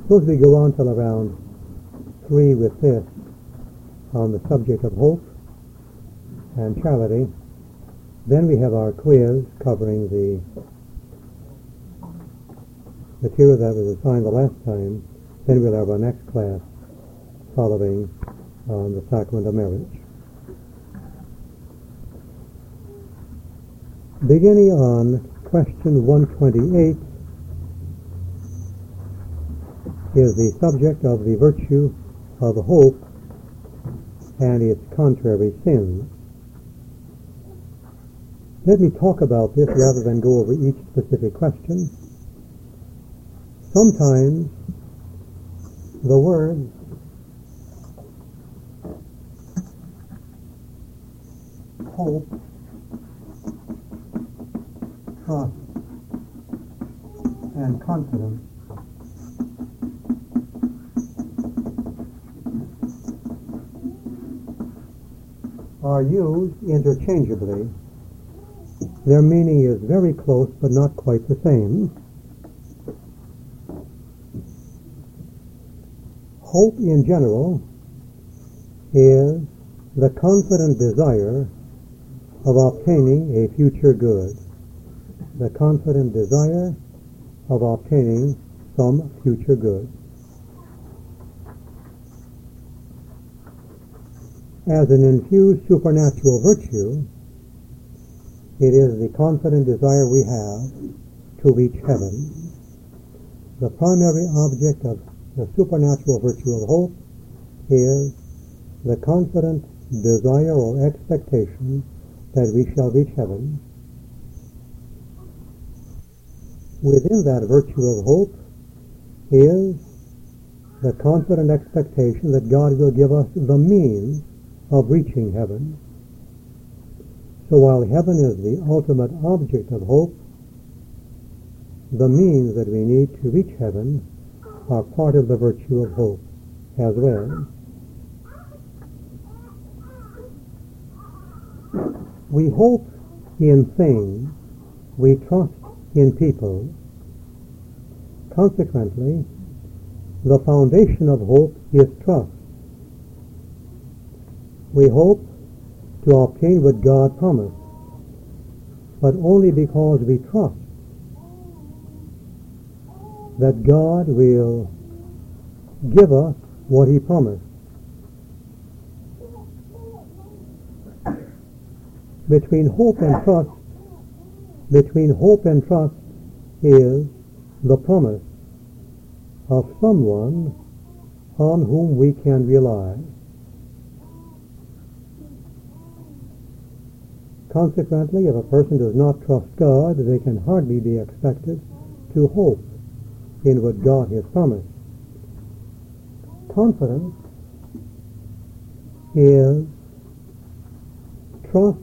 Suppose we go on till around 3 with this on the subject of hope and charity. Then we have our quiz covering the material that was assigned the last time. Then we'll have our next class following on the sacrament of marriage. Beginning on question 128 is the subject of the virtue of hope and its contrary sins. Let me talk about this rather than go over each specific question. Sometimes the words hope, trust, and confidence are used interchangeably. Their meaning is very close but not quite the same. Hope in general is the confident desire of obtaining a future good. The confident desire of obtaining some future good. As an infused supernatural virtue, it is the confident desire we have to reach heaven. The primary object of the supernatural virtue of hope is the confident desire or expectation that we shall reach heaven. Within that virtue of hope is the confident expectation that God will give us the means of reaching heaven. So while heaven is the ultimate object of hope, the means that we need to reach heaven are part of the virtue of hope as well. We hope in things, we trust in people. Consequently, the foundation of hope is trust. We hope to obtain what God promised, but only because we trust that God will give us what He promised. Between hope and trust is the promise of someone on whom we can rely. Consequently, if a person does not trust God, they can hardly be expected to hope in what God has promised. Confidence is trust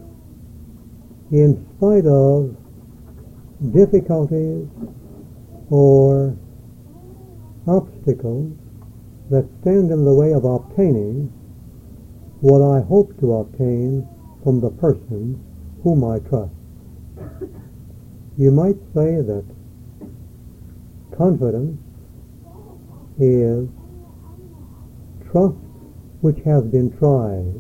in spite of difficulties or obstacles that stand in the way of obtaining what I hope to obtain from the person whom I trust. You might say that confidence is trust which has been tried.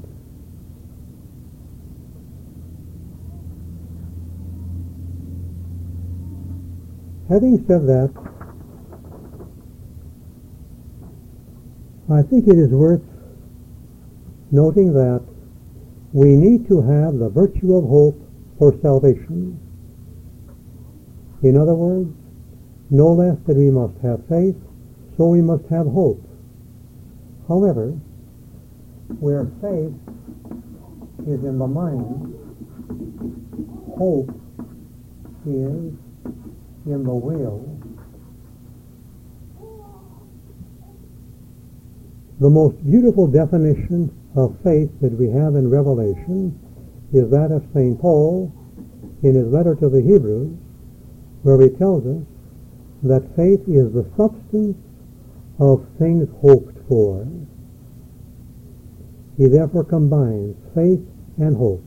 Having said that, I think it is worth noting that we need to have the virtue of hope for salvation. In other words, no less than we must have faith, so we must have hope. However, where faith is in the mind, hope is in the will. The most beautiful definition of faith that we have in Revelation is that of St. Paul in his letter to the Hebrews, where he tells us that faith is the substance of things hoped for. He therefore combines faith and hope.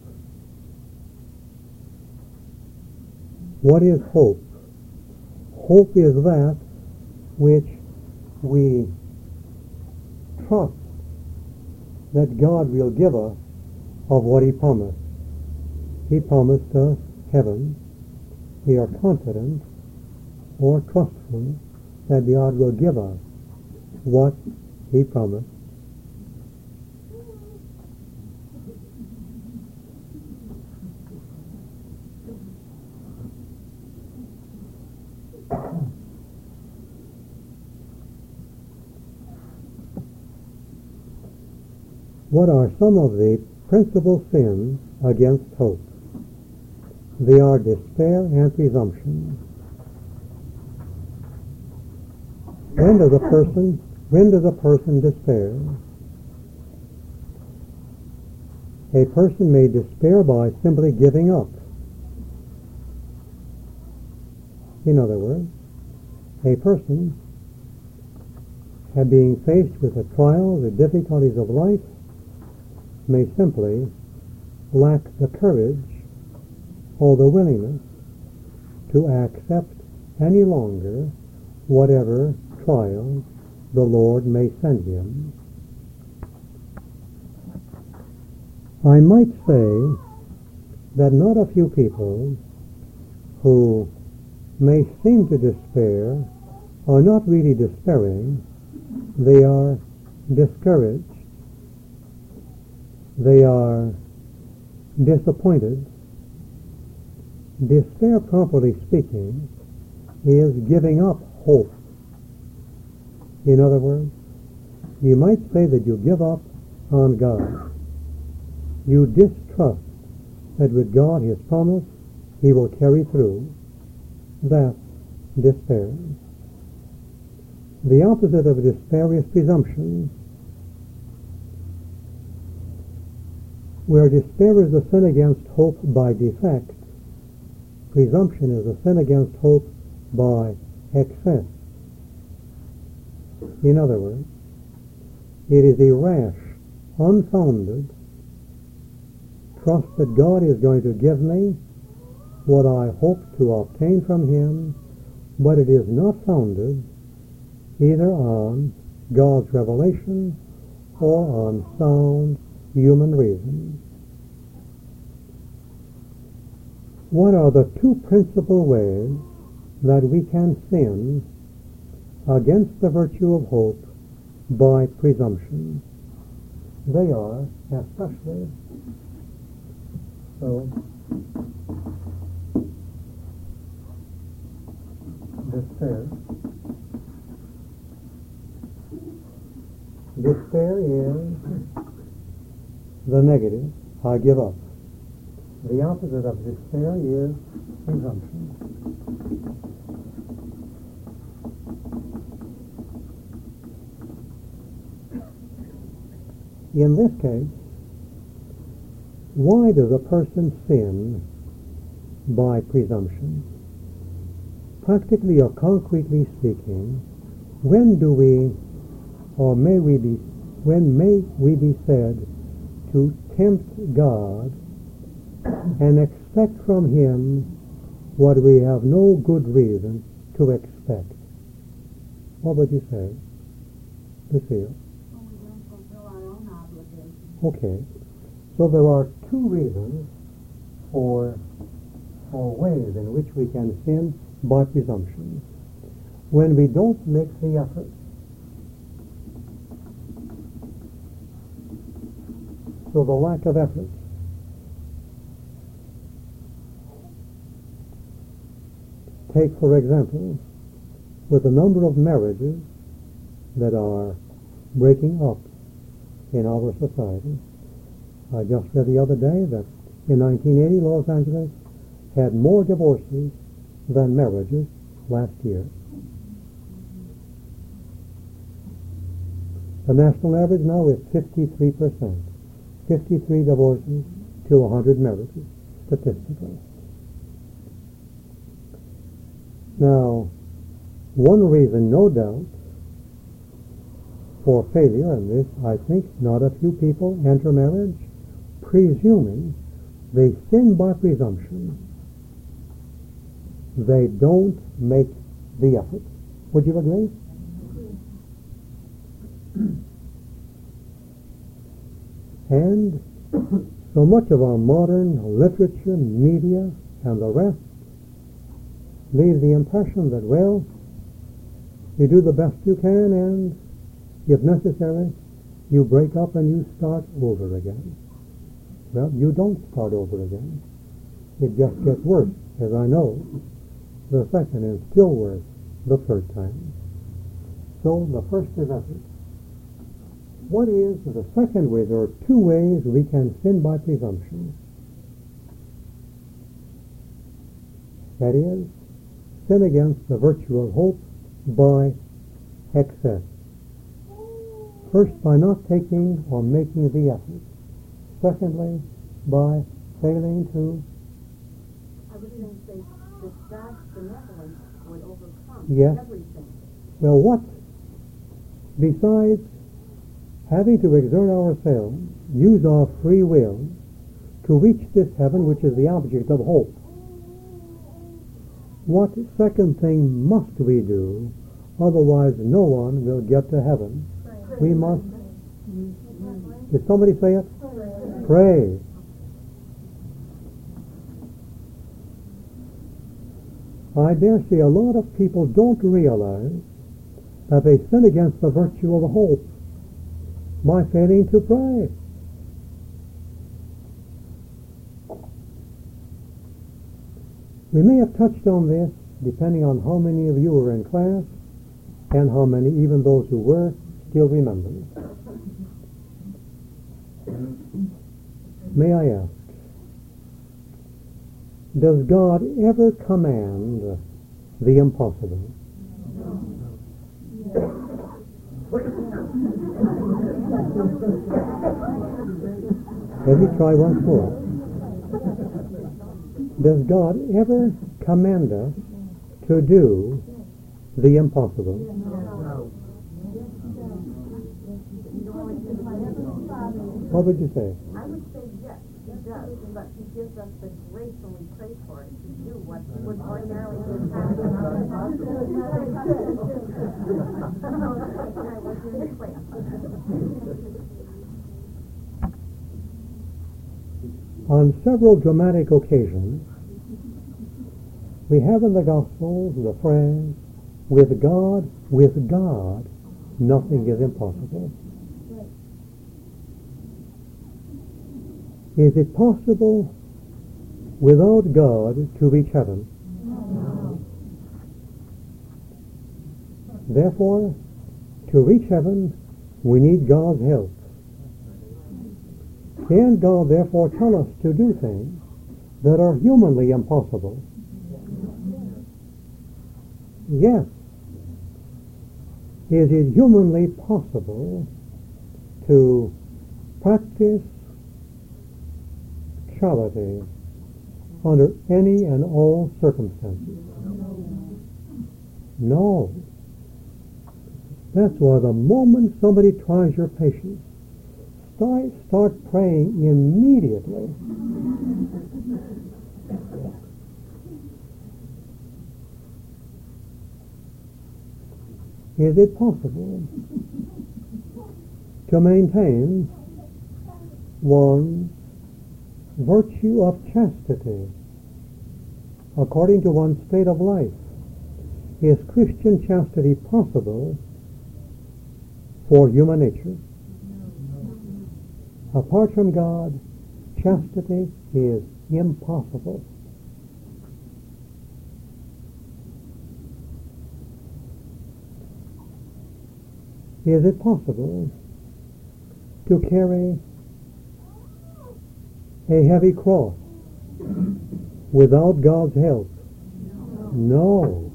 What is hope? Hope is that which we trust that God will give us of what He promised. He promised us heaven. We are confident or trustful that God will give us what He promised. What are some of the principal sins against hope? They are despair and presumption. When does a person despair? A person may despair by simply giving up. In other words, a person being faced with the trials, the difficulties of life, may simply lack the courage or the willingness to accept any longer whatever trial the Lord may send him. I might say that not a few people who may seem to despair are not really despairing. They are discouraged. They are disappointed. Despair, properly speaking, is giving up hope. In other words, you might say that you give up on God. You distrust that with God, His promise, He will carry through. That's despair. The opposite of despair is presumption. Where despair is a sin against hope by defect, presumption is a sin against hope by excess. In other words, it is a rash, unfounded trust that God is going to give me what I hope to obtain from Him, but it is not founded either on God's revelation or on sound human reason. What are the two principal ways that we can sin against the virtue of hope by presumption? They are especially so despair. Despair is the negative, I give up. The opposite of despair is presumption. In this case, why does a person sin by presumption? Practically or concretely speaking, when may we be said to tempt God and expect from Him what we have no good reason to expect? What would you say, Lucille? We don't fulfill our own obligations. Okay. So there are two reasons for ways in which we can sin by presumption. When we don't make the effort. So the lack of effort. Take, for example, with the number of marriages that are breaking up in our society. I just read the other day that in 1980, Los Angeles had more divorces than marriages last year. The national average now is 53%. 53 divorces to 100 marriages, statistically. Now, one reason, no doubt, for failure in this, I think not a few people enter marriage presuming they sin by presumption. They don't make the effort. Would you agree? And so much of our modern literature, media, and the rest leaves the impression that, well, you do the best you can, and if necessary, you break up and you start over again. Well, you don't start over again. It just gets worse, as I know, the second, and still worse the third time. So the first is effort. What is the second way? There are two ways we can sin by presumption. That is, sin against the virtue of hope by excess. First, by not taking or making the effort. Secondly, by failing to... I was going to say that God's benevolence would overcome everything. Well, what, besides having to exert ourselves, use our free will to reach this heaven which is the object of hope, what second thing must we do? Otherwise no one will get to heaven. We must... Did somebody say it? Pray. I dare say a lot of people don't realize that they sin against the virtue of hope by failing to pray. We may have touched on this depending on how many of you were in class and how many, even those who were, still remember. May I ask, does God ever command the impossible? Let me try once more. Does God ever command us to do the impossible? What would you say? I would say yes, he does, but he gives us the grace when we pray for it to do what would ordinarily be On several dramatic occasions, we have in the Gospels the phrase, with God, nothing is impossible. Is it possible without God to reach heaven? No. Therefore, to reach heaven, we need God's help. Can God therefore tell us to do things that are humanly impossible? Yes. Is it humanly possible to practice charity under any and all circumstances? No. That's why the moment somebody tries your patience, start praying immediately. Is it possible to maintain one's virtue of chastity according to one's state of life? Is Christian chastity possible for human nature? Apart from God, chastity is impossible. Is it possible to carry a heavy cross without God's help? No.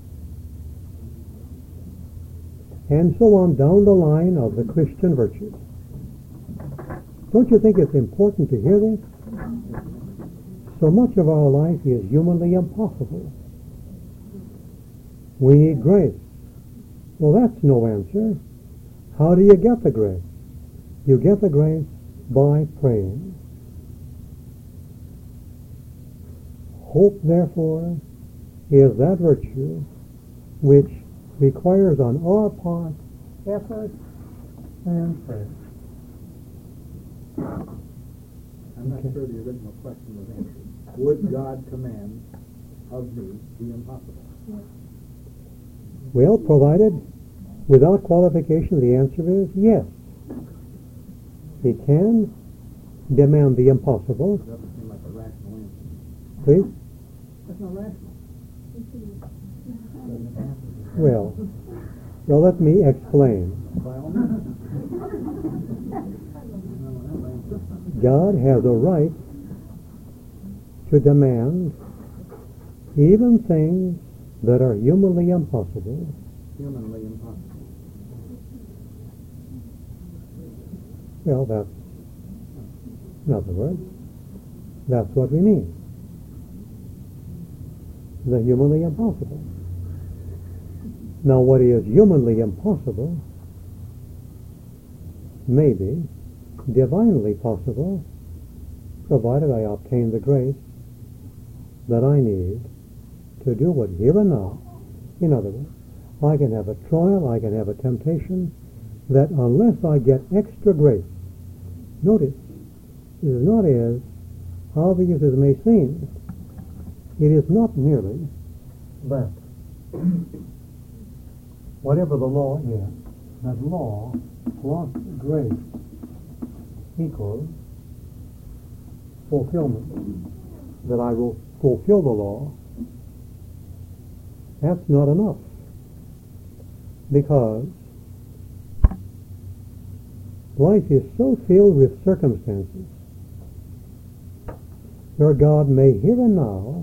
And so on down the line of the Christian virtues. Don't you think it's important to hear this? So much of our life is humanly impossible. We need grace. Well, that's no answer. How do you get the grace? You get the grace by praying. Hope, therefore, is that virtue which requires on our part effort and pray. I'm not sure the original question was answered. Would God command of me the impossible? Well, provided without qualification, the answer is yes. He can demand the impossible. That doesn't seem like a rational answer. Please? That's not rational. Well, let me explain. By all means. God has a right to demand even things that are humanly impossible. Humanly impossible. Well, that's, in other words, that's what we mean. The humanly impossible. Now, what is humanly impossible may be divinely possible, provided I obtain the grace that I need to do what here and now. In other words, I can have a trial, I can have a temptation, that unless I get extra grace, notice, it is not as obvious as it may seem. It is not merely that whatever the law is, that law plus grace equals fulfillment. That I will fulfill the law. That's not enough. Because life is so filled with circumstances where God may here and now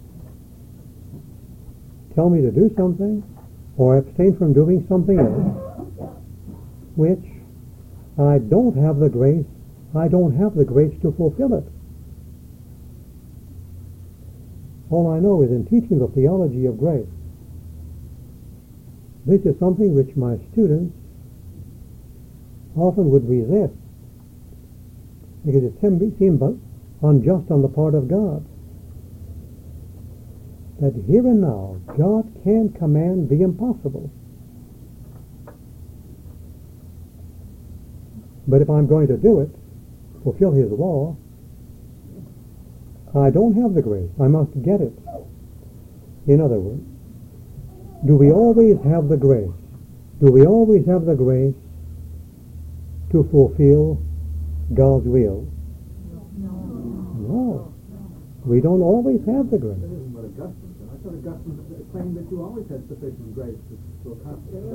tell me to do something or abstain from doing something else, which I don't have the grace to fulfill it. All I know is in teaching the theology of grace, this is something which my students often would resist because it seems unjust on the part of God. That here and now, God can command the impossible. But if I'm going to do it, fulfill His law, I don't have the grace. I must get it. In other words, do we always have the grace? Do we always have the grace to fulfill God's will? No. We don't always have the grace. That isn't what Augustine said. I thought Augustine claimed that you always had sufficient grace to accomplish it.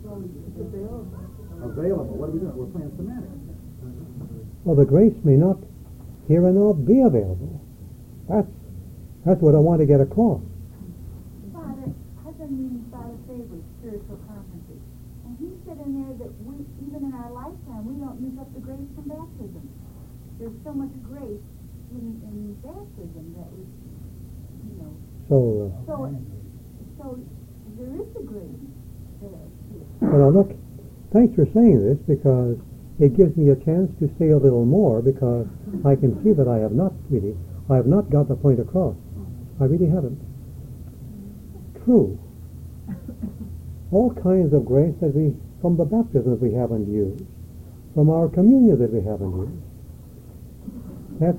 Available. What are we doing? We're playing semantics. Well, the grace may not here and now be available. That's what I want to get across. Father, I've been reading Father Faber's spiritual conferences, and he said in there that we, even in our lifetime, we don't use up the grace from baptism. There's so much grace in baptism that we, you know. So there is the grace there. Well, now look, thanks for saying this because it gives me a chance to say a little more because I can see that I have not got the point across. I really haven't. True. All kinds of grace that from the baptisms we haven't used, from our communion that we haven't used. That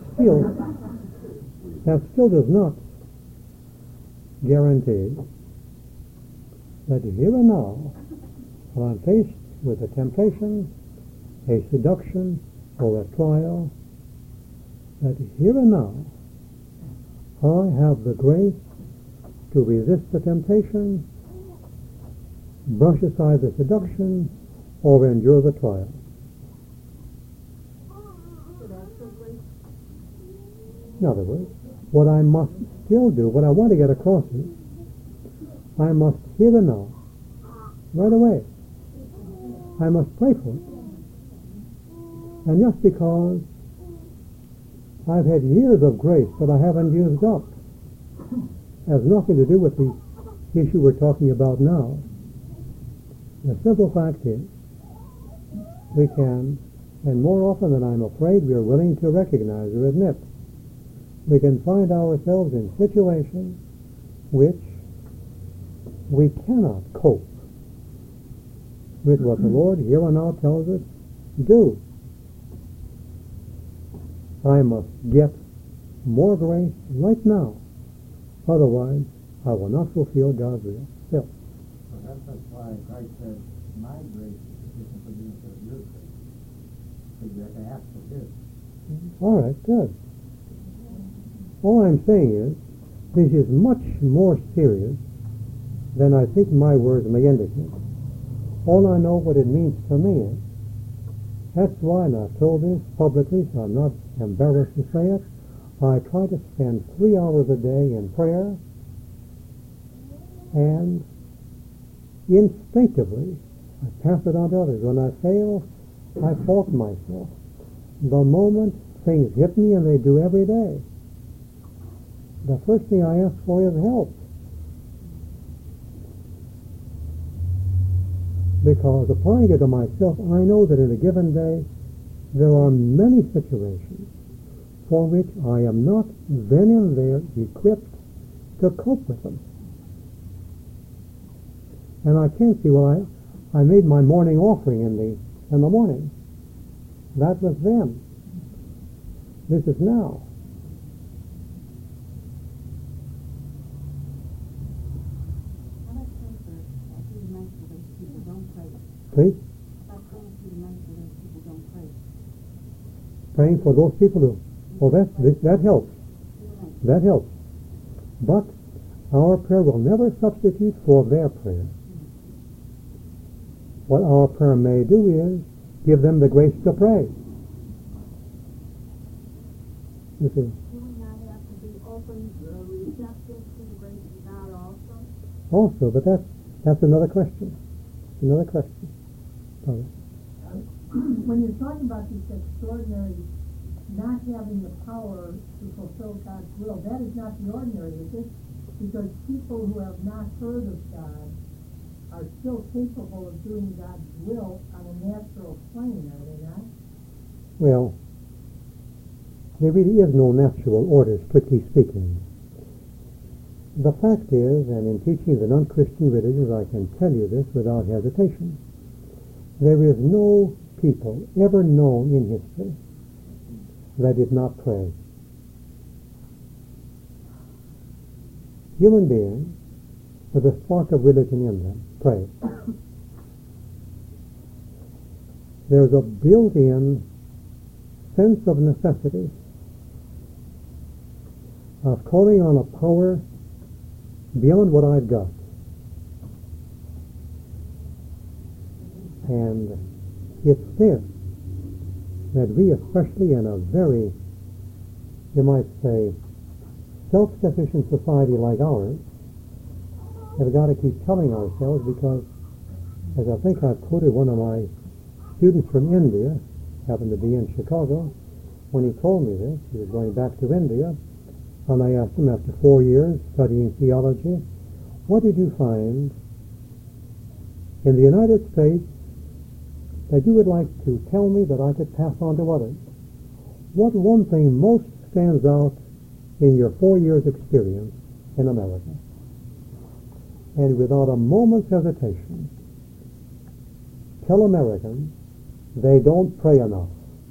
still does not guarantee that here and now, when I'm faced with a temptation, a seduction, or a trial, that here and now I have the grace to resist the temptation, brush aside the seduction, or endure the trial. In other words, what I must still do, what I want to get across is, I must here and now, right away, I must pray for it. And just because I've had years of grace that I haven't used up has nothing to do with the issue we're talking about now. The simple fact is, we can, and more often than I'm afraid we are willing to recognize or admit, we can find ourselves in situations which we cannot cope with what the Lord here and now tells us do. I must get more grace right now. Otherwise, I will not fulfill God's will. Still. Well, that's why Christ said, my grace is sufficient for you instead of your grace. So you have to ask for His. All right, good. All I'm saying is, this is much more serious than I think my words may indicate. All I know what it means to me is, that's why, and I've told this publicly, so I'm not embarrassed to say it, I try to spend 3 hours a day in prayer, and instinctively, I pass it on to others. When I fail, I fault myself. The moment things hit me, and they do every day, the first thing I ask for is help. Because applying it to myself, I know that in a given day, there are many situations for which I am not then and there equipped to cope with them. And I can't see, well, I made my morning offering in the morning. That was then. This is now. How about praying for the night for those people don't pray? Please? How about praying for the night for those people don't pray? Praying for those people who, well, that helps. That helps. But our prayer will never substitute for their prayer. What our prayer may do is give them the grace to pray. You see. Do we not have to be open, receptive to the grace of God also? Also, but that's another question. Another question. Sorry. When you're talking about these extraordinary, not having the power to fulfill God's will, that is not the ordinary, is it? Because people who have not heard of God are still capable of doing God's will on a natural plane, are they not? Well, there really is no natural order, strictly speaking. The fact is, and in teaching the non-Christian religions, I can tell you this without hesitation, there is no people ever known in history that did not pray. Human beings, with a spark of religion in them, pray. There's a built-in sense of necessity of calling on a power beyond what I've got. And it's this that we, especially in a very, you might say, self-sufficient society like ours, have got to keep telling ourselves, because, as I think I've quoted one of my students from India, happened to be in Chicago, when he told me this, he was going back to India, and I asked him after 4 years studying theology, what did you find in the United States that you would like to tell me that I could pass on to others? What one thing most stands out in your 4 years' experience in America? And without a moment's hesitation, tell Americans they don't pray enough.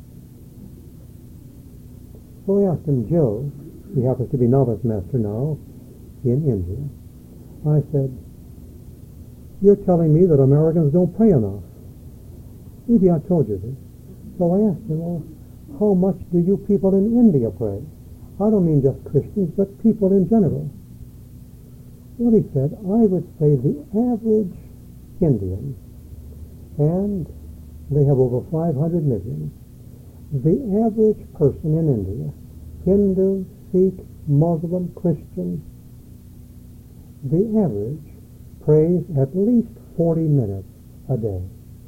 So I asked him, Joe, he happens to be novice master now in India. I said, you're telling me that Americans don't pray enough. Maybe I told you this. So I asked him, well, how much do you people in India pray? I don't mean just Christians, but people in general. Well, he said, I would say the average Indian, and they have over 500 million, the average person in India, Hindu, Sikh, Muslim, Christian, the average prays at least 40 minutes a day.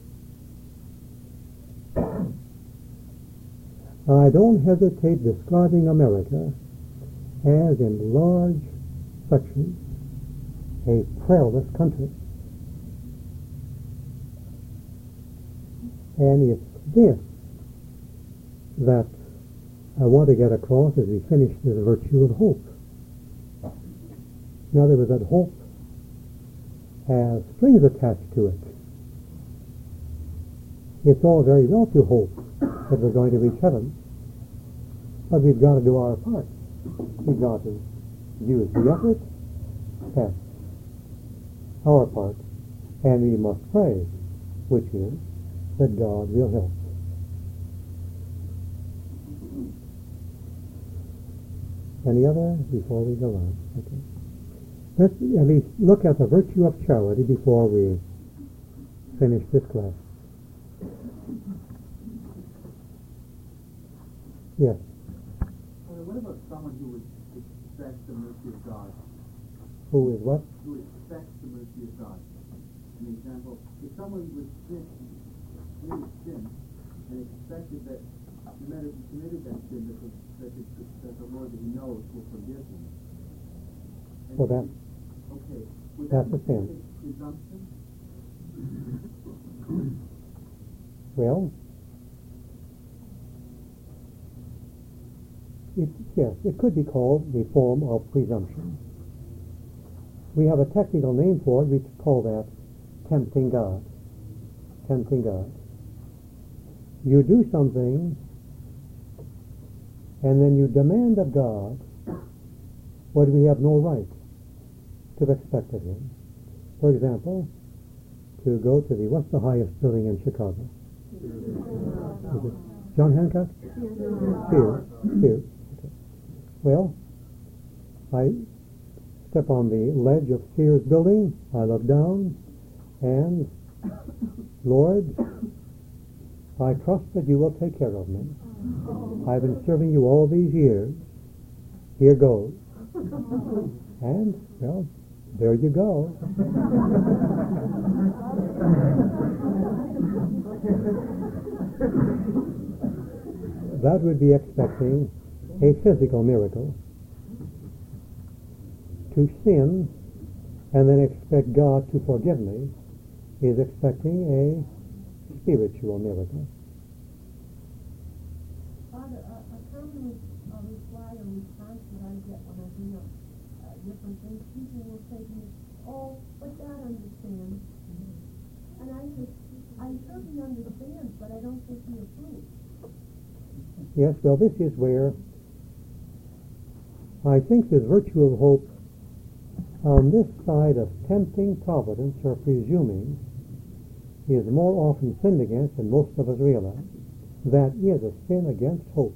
I don't hesitate describing America as, in large sections, a prayerless country. And it's this that I want to get across as we finish this virtue of hope. In other words, that hope has strings attached to it. It's all very well to hope that we're going to reach heaven, but we've got to do our part. We've got to use the effort, yes, our part, and we must pray, which is that God will help. Any other before we go on? Okay. Let's at least look at the virtue of charity before we finish this class. Yes. What about someone who would expect the mercy of God? Who is what? Who expects the mercy of God? An example, if someone would committed sin and expected that no matter if he committed that sin, that the Lord that he knows will forgive him. And Well, that, okay. Would that's that a sin. be presumption? Well, yes, it could be called a form of presumption. We have a technical name for it. We call that tempting God. Tempting God. You do something, and then you demand of God what we have no right to expect of Him. For example, to go to what's the highest building in Chicago? Is it John Hancock? Sears. Okay. Well, I step on the ledge of Sears building, I look down, and Lord, I trust that you will take care of me. I've been serving you all these years. Here goes. And, well, there you go. That would be expecting a physical miracle. To sin and then expect God to forgive me is expecting a spiritual miracle. Father, a common reply or response that I get when I bring up different things, people will say to me, oh, but God understands. And I said, I certainly understand, but I don't think He approves. Yes, well, this is where I think this virtue of hope on this side of tempting providence or presuming is more often sinned against than most of us realize. That is a sin against hope.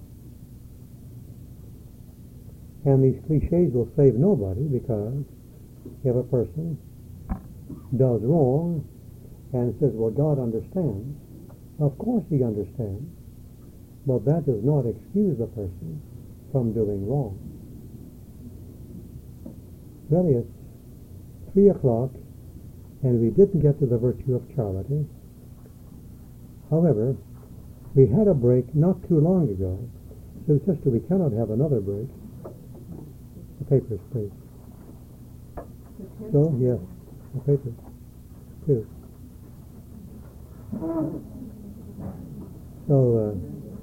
And these cliches will save nobody, because if a person does wrong and says, well, God understands, of course He understands, but that does not excuse the person from doing wrong. Well, it's 3 o'clock, and we didn't get to the virtue of charity. However, we had a break not too long ago, so sister, we cannot have another break. The papers, please. So, yes, the papers, please. So,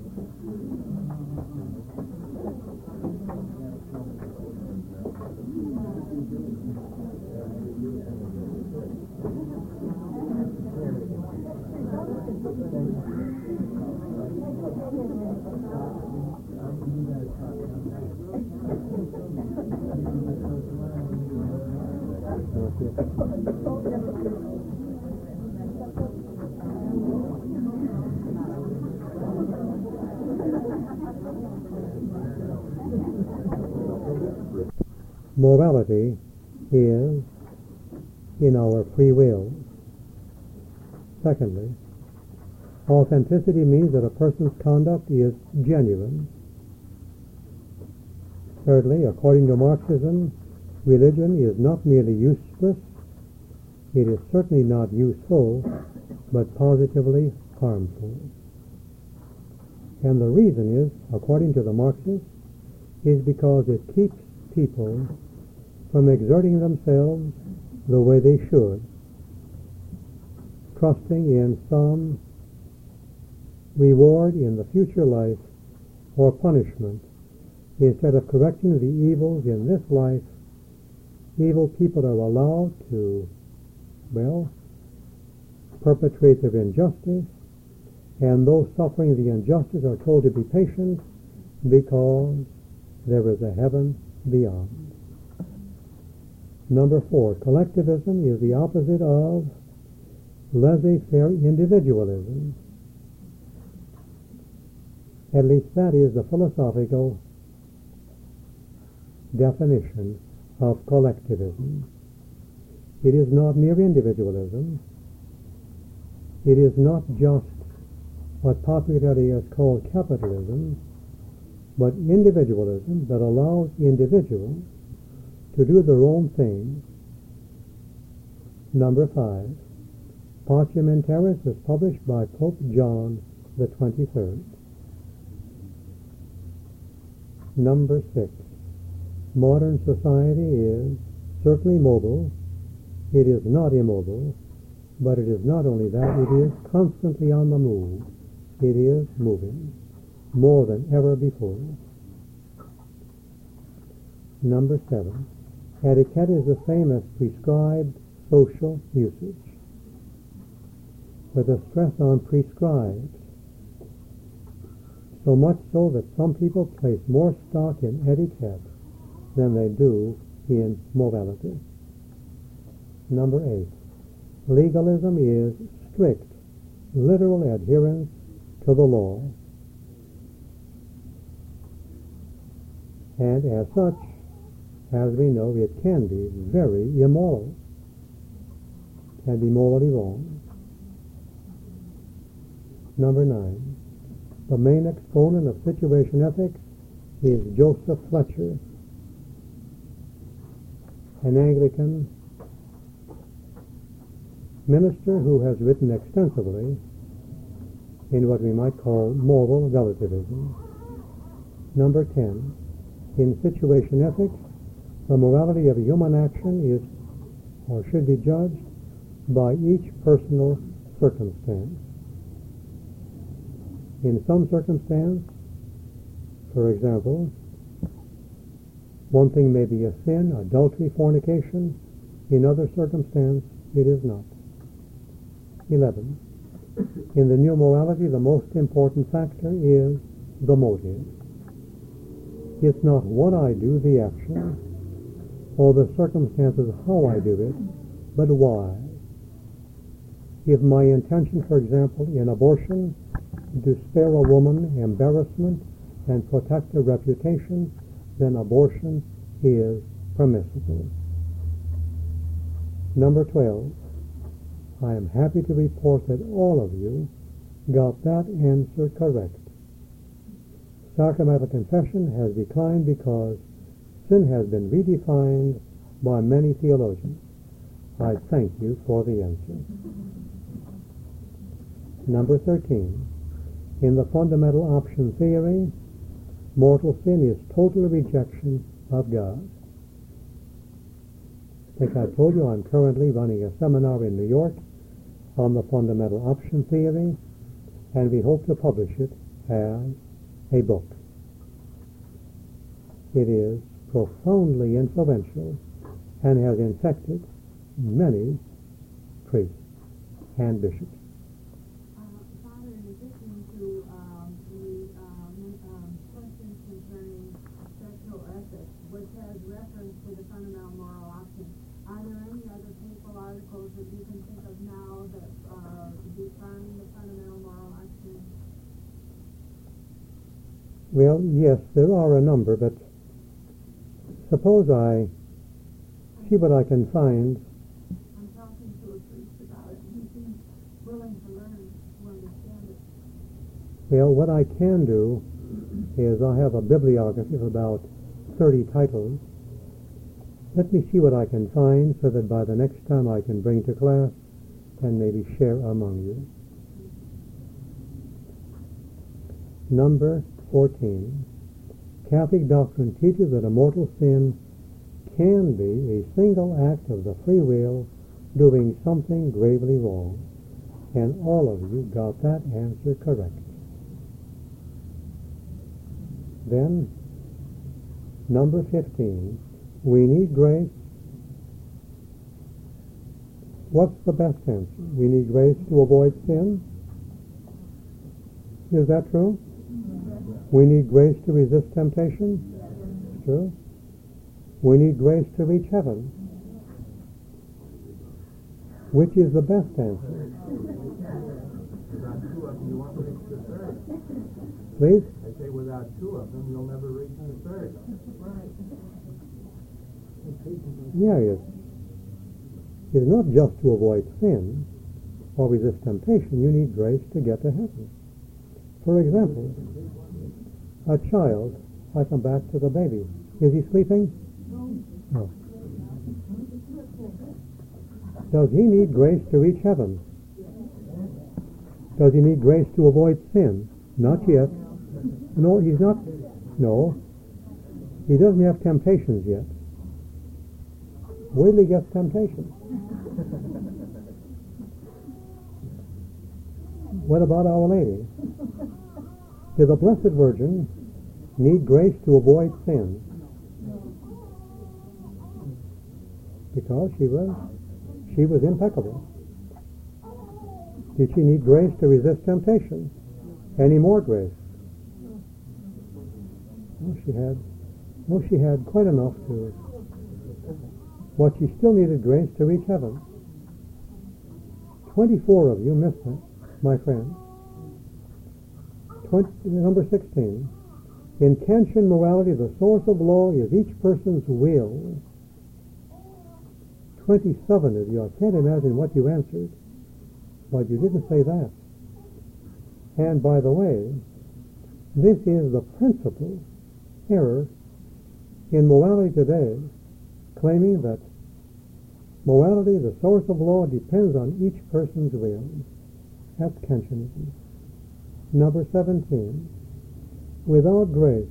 morality is in our free will. Secondly, authenticity means that a person's conduct is genuine. Thirdly, according to Marxism, religion is not merely useless, it is certainly not useful, but positively harmful. And the reason is, according to the Marxists, is because it keeps people from exerting themselves the way they should, trusting in some reward in the future life or punishment. Instead of correcting the evils in this life, evil people are allowed to, perpetrate their injustice and those suffering the injustice are told to be patient because there is a heaven beyond. Number 4, collectivism is the opposite of laissez-faire individualism. At least that is the philosophical definition of collectivism. It is not mere individualism. It is not just what popularly is called capitalism, but individualism that allows individuals to do their own thing. Number 5, Pacem in Terris is published by Pope John the 23rd. Number 6, modern society is certainly mobile. It is not immobile, but it is not only that, it is constantly on the move. It is moving more than ever before. Number 7, etiquette is the same as prescribed social usage, with a stress on prescribed, so much so that some people place more stock in etiquette than they do in morality. Number 8, legalism is strict, literal adherence to the law, and as such, as we know, it can be very immoral, can be morally wrong. Number 9, the main exponent of situation ethics is Joseph Fletcher, an Anglican minister who has written extensively in what we might call moral relativism. Number 10, in situation ethics, the morality of a human action is or should be judged by each personal circumstance. In some circumstance, for example, one thing may be a sin, adultery, fornication. In other circumstance, it is not. 11. In the new morality, the most important factor is the motive. It's not what I do, the action, or the circumstances how I do it, but why. If my intention, for example, in abortion, to spare a woman embarrassment and protect her reputation, then abortion is permissible. Number 12, I am happy to report that all of you got that answer correct. Sacramental confession has declined because sin has been redefined by many theologians. I thank you for the answer. Number 13, in the fundamental option theory, mortal sin is total rejection of God. I think I told you I'm currently running a seminar in New York on the fundamental option theory, and we hope to publish it as a book. It is profoundly influential and has infected many priests and bishops. Father, in addition to the questions concerning sexual ethics, which has reference to the fundamental moral option, are there any other papal articles that you can think of now that define the fundamental moral option? Well, yes, there are a number, but suppose I see what I can find. I'm talking to a priest about it, and he seems willing to learn to understand it. Well, what I can do is I have a bibliography of about 30 titles. Let me see what I can find so that by the next time I can bring to class and maybe share among you. Number 14. Catholic doctrine teaches that a mortal sin can be a single act of the free will doing something gravely wrong. And all of you got that answer correct. Then, number 15, we need grace. What's the best answer? We need grace to avoid sin? Is that true? We need grace to resist temptation. It's true. We need grace to reach heaven. Which is the best answer? Without two of them, you won't reach the third. Please? I say without two of them, you'll never reach the third. Yeah, it's not just to avoid sin or resist temptation. You need grace to get to heaven. For example, a child, I come back to the baby. Is he sleeping? No. Does he need grace to reach heaven? Does he need grace to avoid sin? Not yet. No, he's not. No. He doesn't have temptations yet. Where did he get temptation? What about Our Lady? Did the Blessed Virgin need grace to avoid sin? Because she was impeccable. Did she need grace to resist temptation? Any more grace? No, she had quite enough to. But she still needed grace to reach heaven. 24 of you missed it, my friend. Number 16. In Kantian morality, the source of law is each person's will. 27 of you, I can't imagine what you answered, but you didn't say that. And by the way, this is the principal error in morality today, claiming that morality, the source of law, depends on each person's will. That's Kantianism. Number 17. Without grace,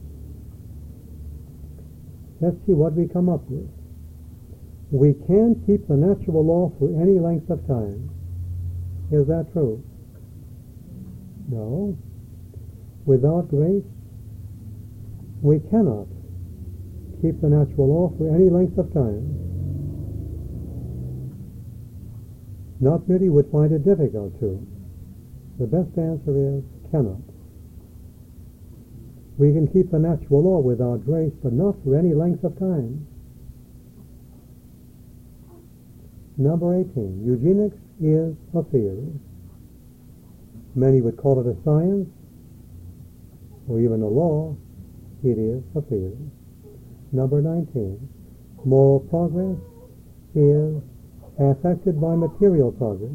let's see what we come up with. We can't keep the natural law for any length of time. Is that true? No. Without grace, we cannot keep the natural law for any length of time. Not merely would find it difficult to. The best answer is cannot. We can keep the natural law without grace, but not for any length of time. Number 18. Eugenics is a theory. Many would call it a science, or even a law. It is a theory. Number 19. Moral progress is affected by material progress.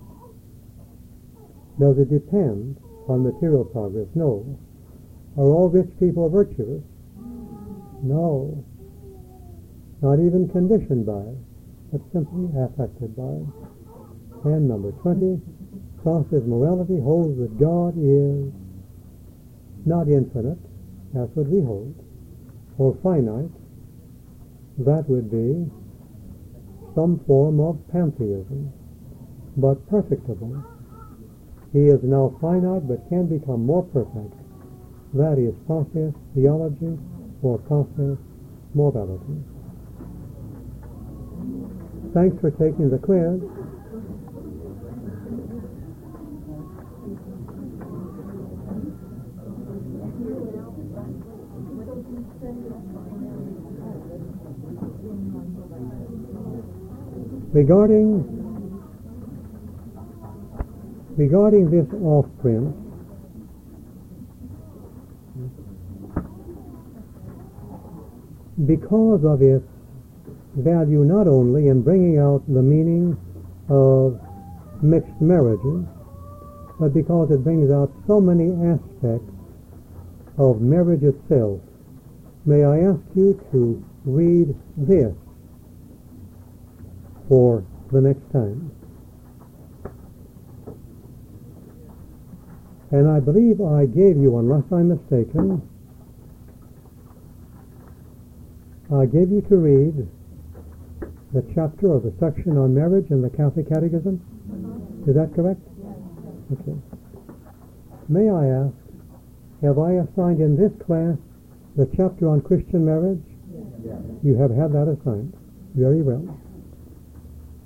Does it depend on material progress? No. Are all rich people virtuous? No. Not even conditioned by, but simply affected by. And number 20, process morality holds that God is not infinite, that's what we hold, or finite, that would be some form of pantheism, but perfectible. He is now finite but can become more perfect. That is process theology or process morality. Thanks for taking the quiz. Regarding this off-print, because of its value not only in bringing out the meaning of mixed marriages, but because it brings out so many aspects of marriage itself, may I ask you to read this for the next time. And I believe I gave you, unless I'm mistaken, I gave you to read the chapter or the section on marriage in the Catholic Catechism. Is that correct? Okay. May I ask, have I assigned in this class the chapter on Christian marriage? Yes. You have had that assigned. Very well.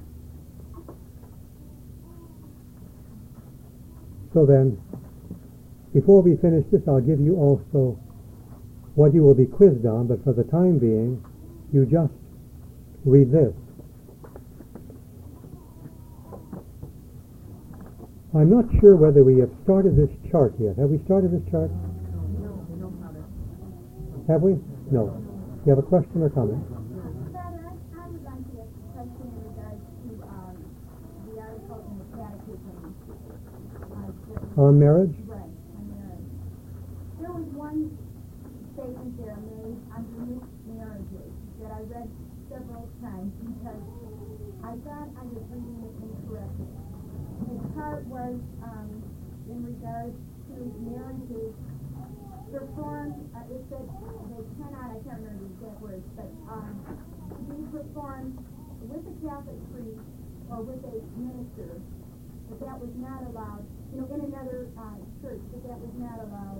So then, Before we finish this, I'll give you also what you will be quizzed on, but for the time being, you just read this. I'm not sure whether we have started this chart yet. Have we started this chart? No, we don't have it. Have we? No. You have a question or comment? Father, I would like to ask a question in regards to the article in the Catechism. On marriage? Right, on marriage. There was one statement there made under mixed marriages that I read several times because I thought I was reading it incorrectly. The part was in regards to marriages performed, it said they cannot, I can't remember the exact words, but be performed with a Catholic priest or with a minister, but that was not allowed, in another church, but that was not allowed.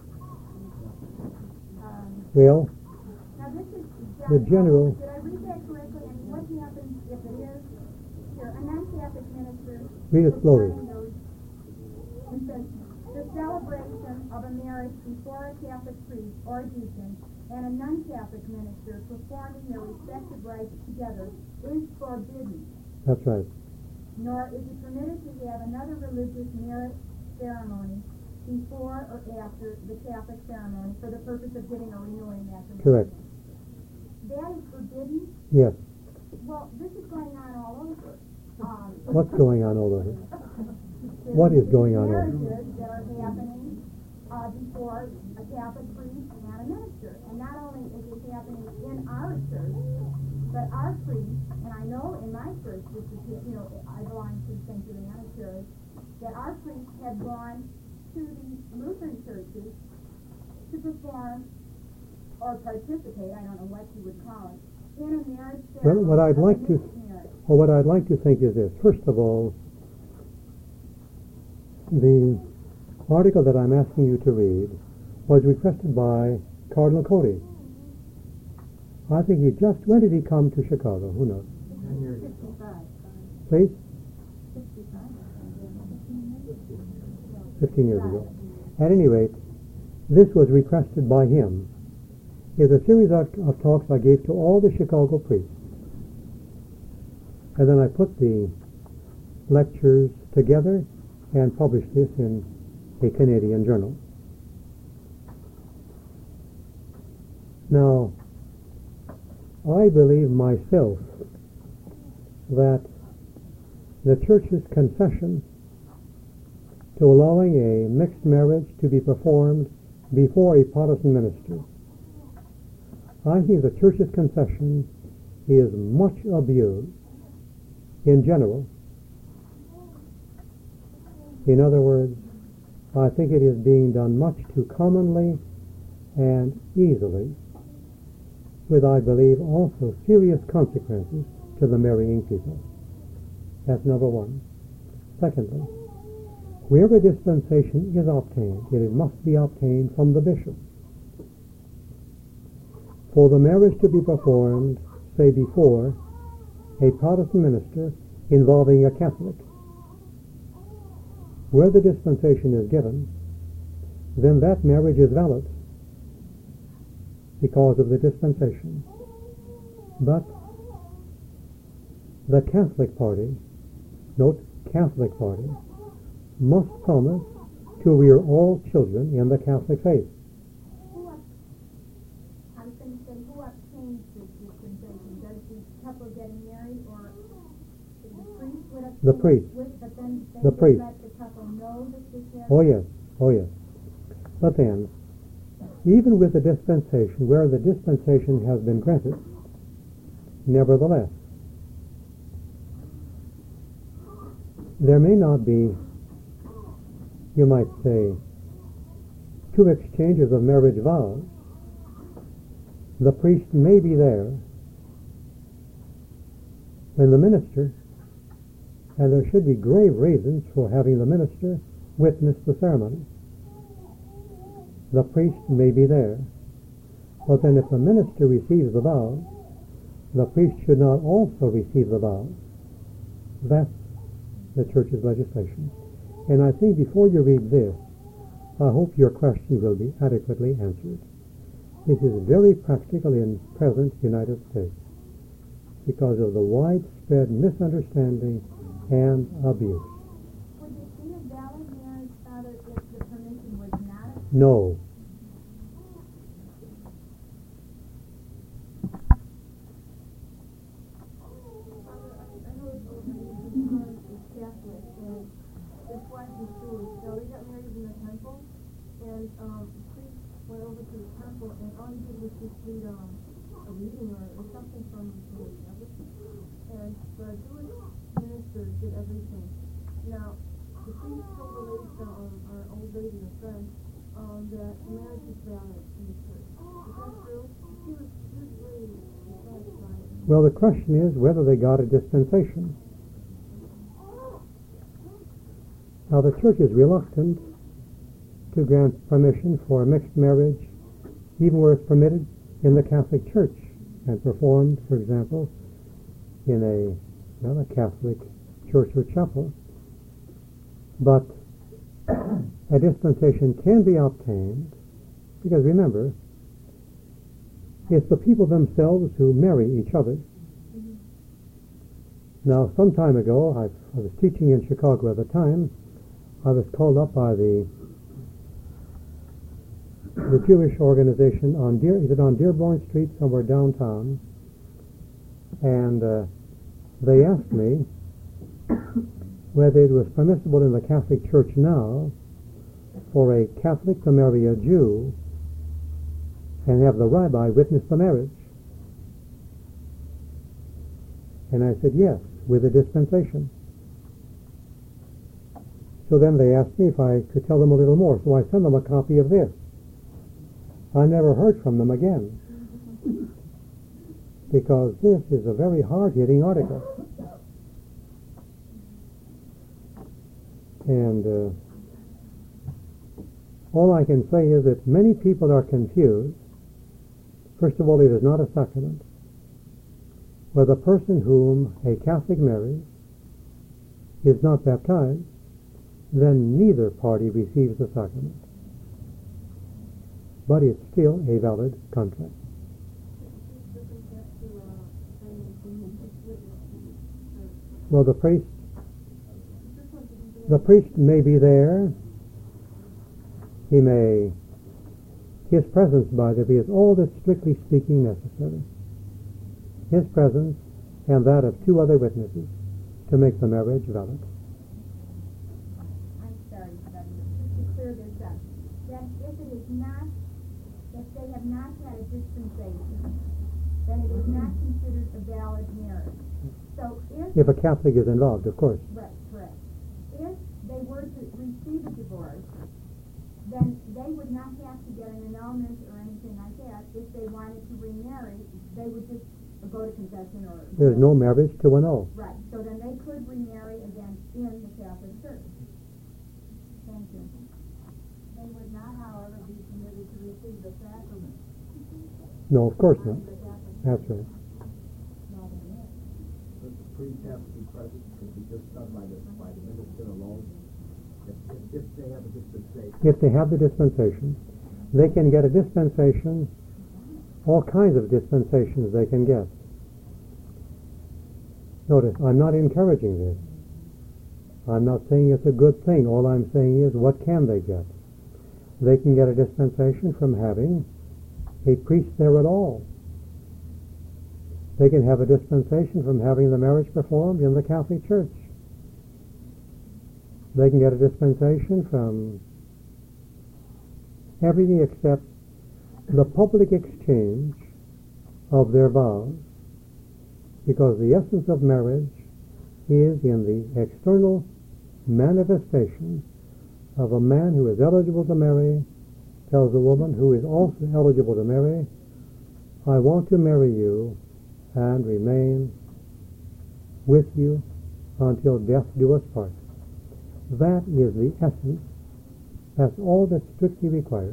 Well, Now this is the general... Did I read that correctly? And what happens if it is here, a non-Catholic minister? Read it slowly. It says, the celebration of a marriage before a Catholic priest or a deacon and a non-Catholic minister performing their respective rites together is forbidden. That's right. Nor is it permitted to have another religious marriage ceremony before or after the Catholic ceremony for the purpose of getting or renewing matrimony. Correct. That is forbidden? Yes. Well, this is going on all over. What's going on all over? What is going on over? Marriages that are happening before a Catholic priest and a minister. And not only is it happening in our church, but our priest, and I know in my church, which is, I belong to St. Juliana Church, that our priests have gone to the Lutheran churches to perform or participate, I don't know what you would call it, in a marriage ceremony. What I'd like to think is this. First of all, the article that I'm asking you to read was requested by Cardinal Cody. I think when did he come to Chicago? Who knows? 10 years. 65. Please? 65. 15 years ago. At any rate, this was requested by him. It's a series of talks I gave to all the Chicago priests. And then I put the lectures together and published this in a Canadian journal. Now, I believe myself that the Church's concession to allowing a mixed marriage to be performed before a Protestant minister, I think the Church's concession is much abused in general. In other words, I think it is being done much too commonly and easily, with, I believe, also serious consequences to the marrying people. That's number one. Secondly, wherever dispensation is obtained, it must be obtained from the bishop. For the marriage to be performed, say before, a Protestant minister involving a Catholic, where the dispensation is given, then that marriage is valid because of the dispensation. But the Catholic party, note Catholic party, must promise to rear all children in the Catholic faith. I was going to say, who obtains this dispensation? Does the couple getting married, or the priest would obtain The priest. but then The they priest. let the couple know that this has... Oh yes. But then, even with the dispensation, where the dispensation has been granted, nevertheless, there may not be, you might say, two exchanges of marriage vows. The priest may be there when the minister, and there should be grave reasons for having the minister witness the ceremony. The priest may be there, but then if the minister receives the vows, the priest should not also receive the vows. That's the Church's legislation. And I think before you read this, I hope your question will be adequately answered. This is very practical in present United States because of the widespread misunderstanding and abuse. Would it be a valid marriage, Father, if the permission was not? No. Father, I know it's over because it's Catholic, and his wife was Jewish. Now, they got married in the temple, and the priest went over to the temple, and all he did was just read a reading or something from the tablet. And the Jewish minister did everything. Now, the priest told the lady, our old lady, a friend, that marriage is valid in the church. Is that true? She was really satisfied. Well, the question is whether they got a dispensation. Now, the church is reluctant to grant permission for mixed marriage, even where it's permitted in the Catholic Church and performed, for example, in a Catholic church or chapel. But a dispensation can be obtained because, remember, it's the people themselves who marry each other. Now, some time ago, I was teaching in Chicago at the time. I was called up by the Jewish organization on Dearborn Street, somewhere downtown, and they asked me whether it was permissible in the Catholic Church now for a Catholic to marry a Jew and have the rabbi witness the marriage. And I said, yes, with a dispensation. So then they asked me if I could tell them a little more, so I sent them a copy of this. I never heard from them again, because this is a very hard-hitting article. And all I can say is that many people are confused. First of all, it is not a sacrament. Where the person whom a Catholic marries is not baptized, then neither party receives the sacrament. But it's still a valid contract. Well, the priest may be there. His presence, by the way, is all that's strictly speaking necessary. His presence and that of two other witnesses to make the marriage valid. I'm sorry, but just to clear this up, that if they have not had a dispensation, then it is not considered a valid marriage. So if a Catholic is involved, of course. Right, correct. If they were to receive a divorce, then they would not have to get an annulment or anything like that. If they wanted to remarry, they would just go to confession or... There's no marriage to annul. Right, so then they could remarry again in the Catholic Church. Thank you. They would not, however, be permitted to receive the sacrament. No, of course not. That's right. Does the priest have to be present? Could be just done by the minister alone? If they have a dispensation. If they have the dispensation, they can get a dispensation, all kinds of dispensations they can get. Notice, I'm not encouraging this. I'm not saying it's a good thing. All I'm saying is, what can they get? They can get a dispensation from having a priest there at all. They can have a dispensation from having the marriage performed in the Catholic Church. They can get a dispensation from everything except the public exchange of their vows, because the essence of marriage is in the external manifestation of a man who is eligible to marry tells a woman who is also eligible to marry, I want to marry you and remain with you until death do us part. That is the essence. That's all that's strictly required.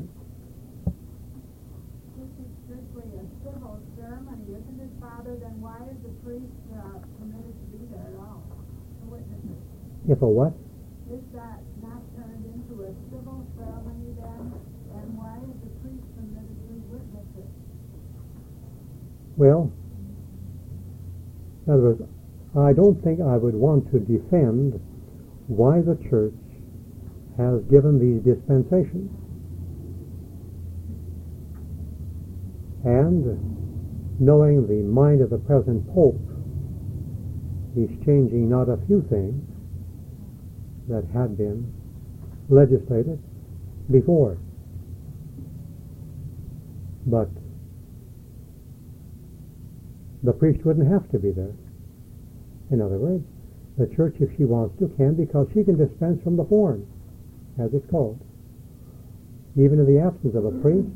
This is strictly a civil ceremony, isn't it, Father? Then why is the priest permitted to be there at all? The witnesses. If a what? Is that not turned into a civil ceremony then? Well, in other words, I don't think I would want to defend why the church has given these dispensations. And knowing the mind of the present Pope, he's changing not a few things that had been legislated before. But the priest wouldn't have to be there. In other words, the church, if she wants to, can, because she can dispense from the form, as it's called. Even in the absence of a priest,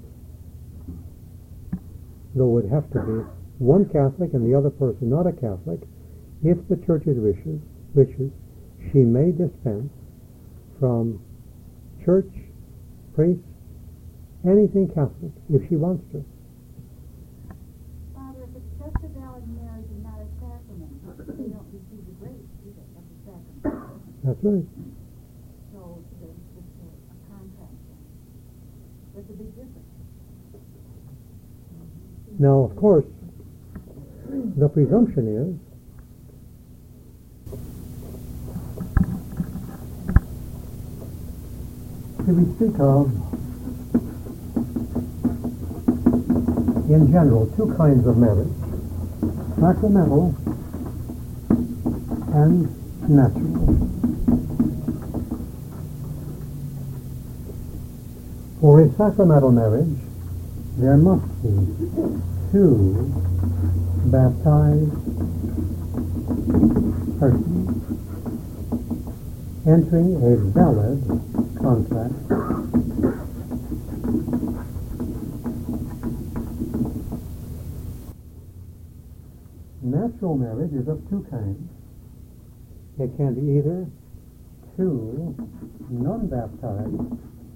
there would have to be one Catholic and the other person not a Catholic. If the church's wishes, she may dispense from church, priest, anything Catholic, if she wants to. Father, if it's just a valid marriage and not a sacrament, they don't receive the grace, do they, of the sacrament? That's right. So it's just a contract thing. That's a big difference. Now, of course, the presumption is we speak of, in general, two kinds of marriage, sacramental and natural. For a sacramental marriage, there must be two baptized persons entering a valid contract. Natural marriage is of two kinds. It can be either two non-baptized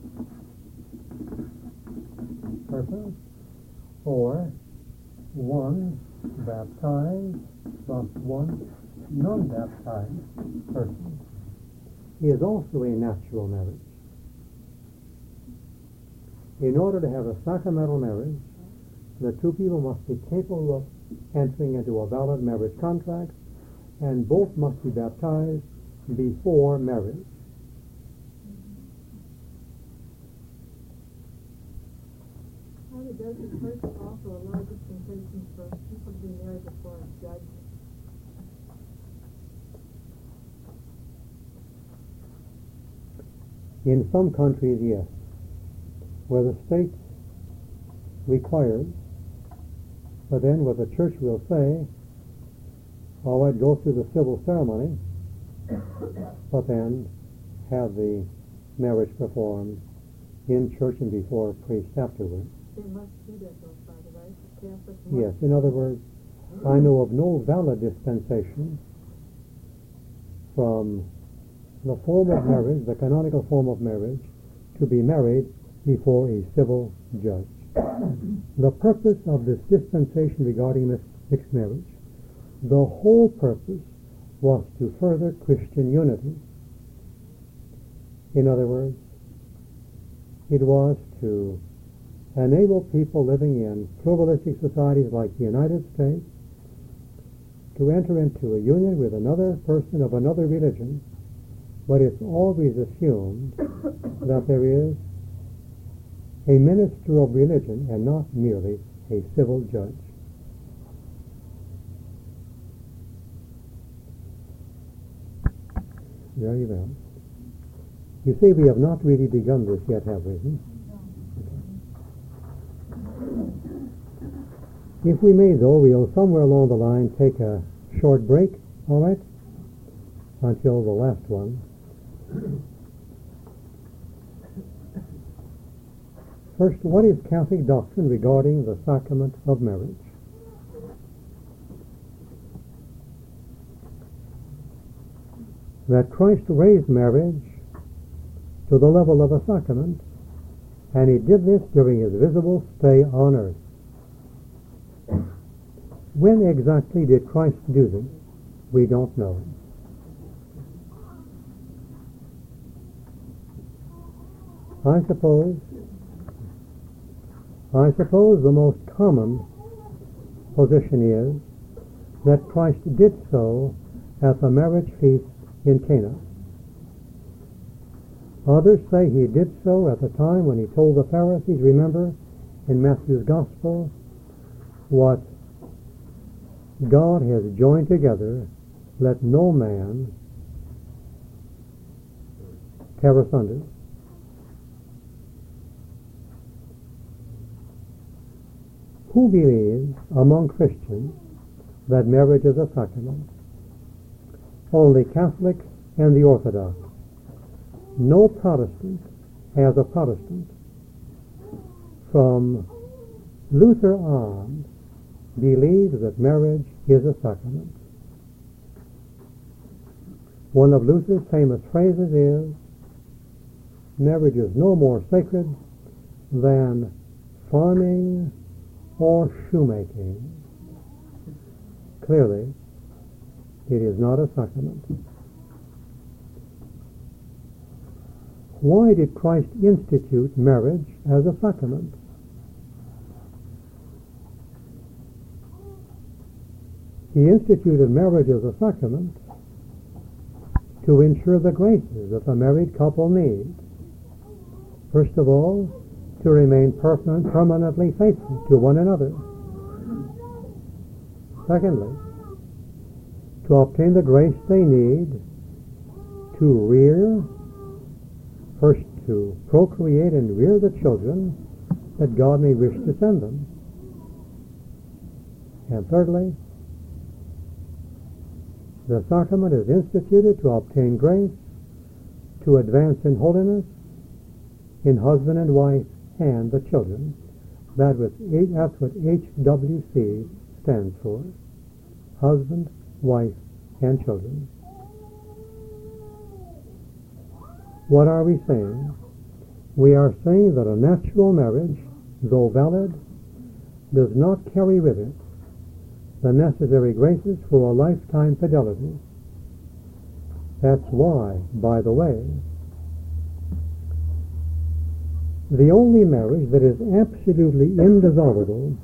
persons or one baptized plus one non-baptized person. Is also a natural marriage. In order to have a sacramental marriage, the two people must be capable of entering into a valid marriage contract, and both must be baptized before marriage. Father, does the church also allow dispensations for people to be married before a judge? In some countries, yes, where the state requires, but then where the church will say, all right, go through the civil ceremony, but then have the marriage performed in church and before a priest afterwards. They must do that though, Father, right? The Catholic Yes, in other words, I know of no valid dispensation from the form of marriage, the canonical form of marriage, to be married before a civil judge. The purpose of this dispensation regarding mixed marriage, the whole purpose was to further Christian unity. In other words, it was to enable people living in pluralistic societies like the United States to enter into a union with another person of another religion, but it's always assumed that there is a minister of religion and not merely a civil judge. Very well. You see, we have not really begun this yet, have we? If we may, though, we'll somewhere along the line take a short break, all right, until the last one. First, what is Catholic doctrine regarding the sacrament of marriage? That Christ raised marriage to the level of a sacrament, and he did this during his visible stay on earth. When exactly did Christ do this? We don't know. I suppose the most common position is that Christ did so at the marriage feast in Cana. Others say he did so at the time when he told the Pharisees, remember in Matthew's Gospel, what God has joined together, let no man tear asunder. Who believes among Christians that marriage is a sacrament? Only Catholics and the Orthodox. No Protestant, as a Protestant, from Luther on, believes that marriage is a sacrament. One of Luther's famous phrases is, marriage is no more sacred than farming or shoemaking. Clearly, it is not a sacrament. Why did Christ institute marriage as a sacrament? He instituted marriage as a sacrament to ensure the graces that the married couple need. First of all, to remain permanently faithful to one another. Secondly, to obtain the grace they need to rear, first to procreate and rear the children that God may wish to send them. And thirdly, the sacrament is instituted to obtain grace, to advance in holiness, in husband and wife and the children. That's what HWC stands for. Husband, wife, and children. What are we saying? We are saying that a natural marriage, though valid, does not carry with it the necessary graces for a lifetime fidelity. That's why, by the way, the only marriage that is absolutely indissoluble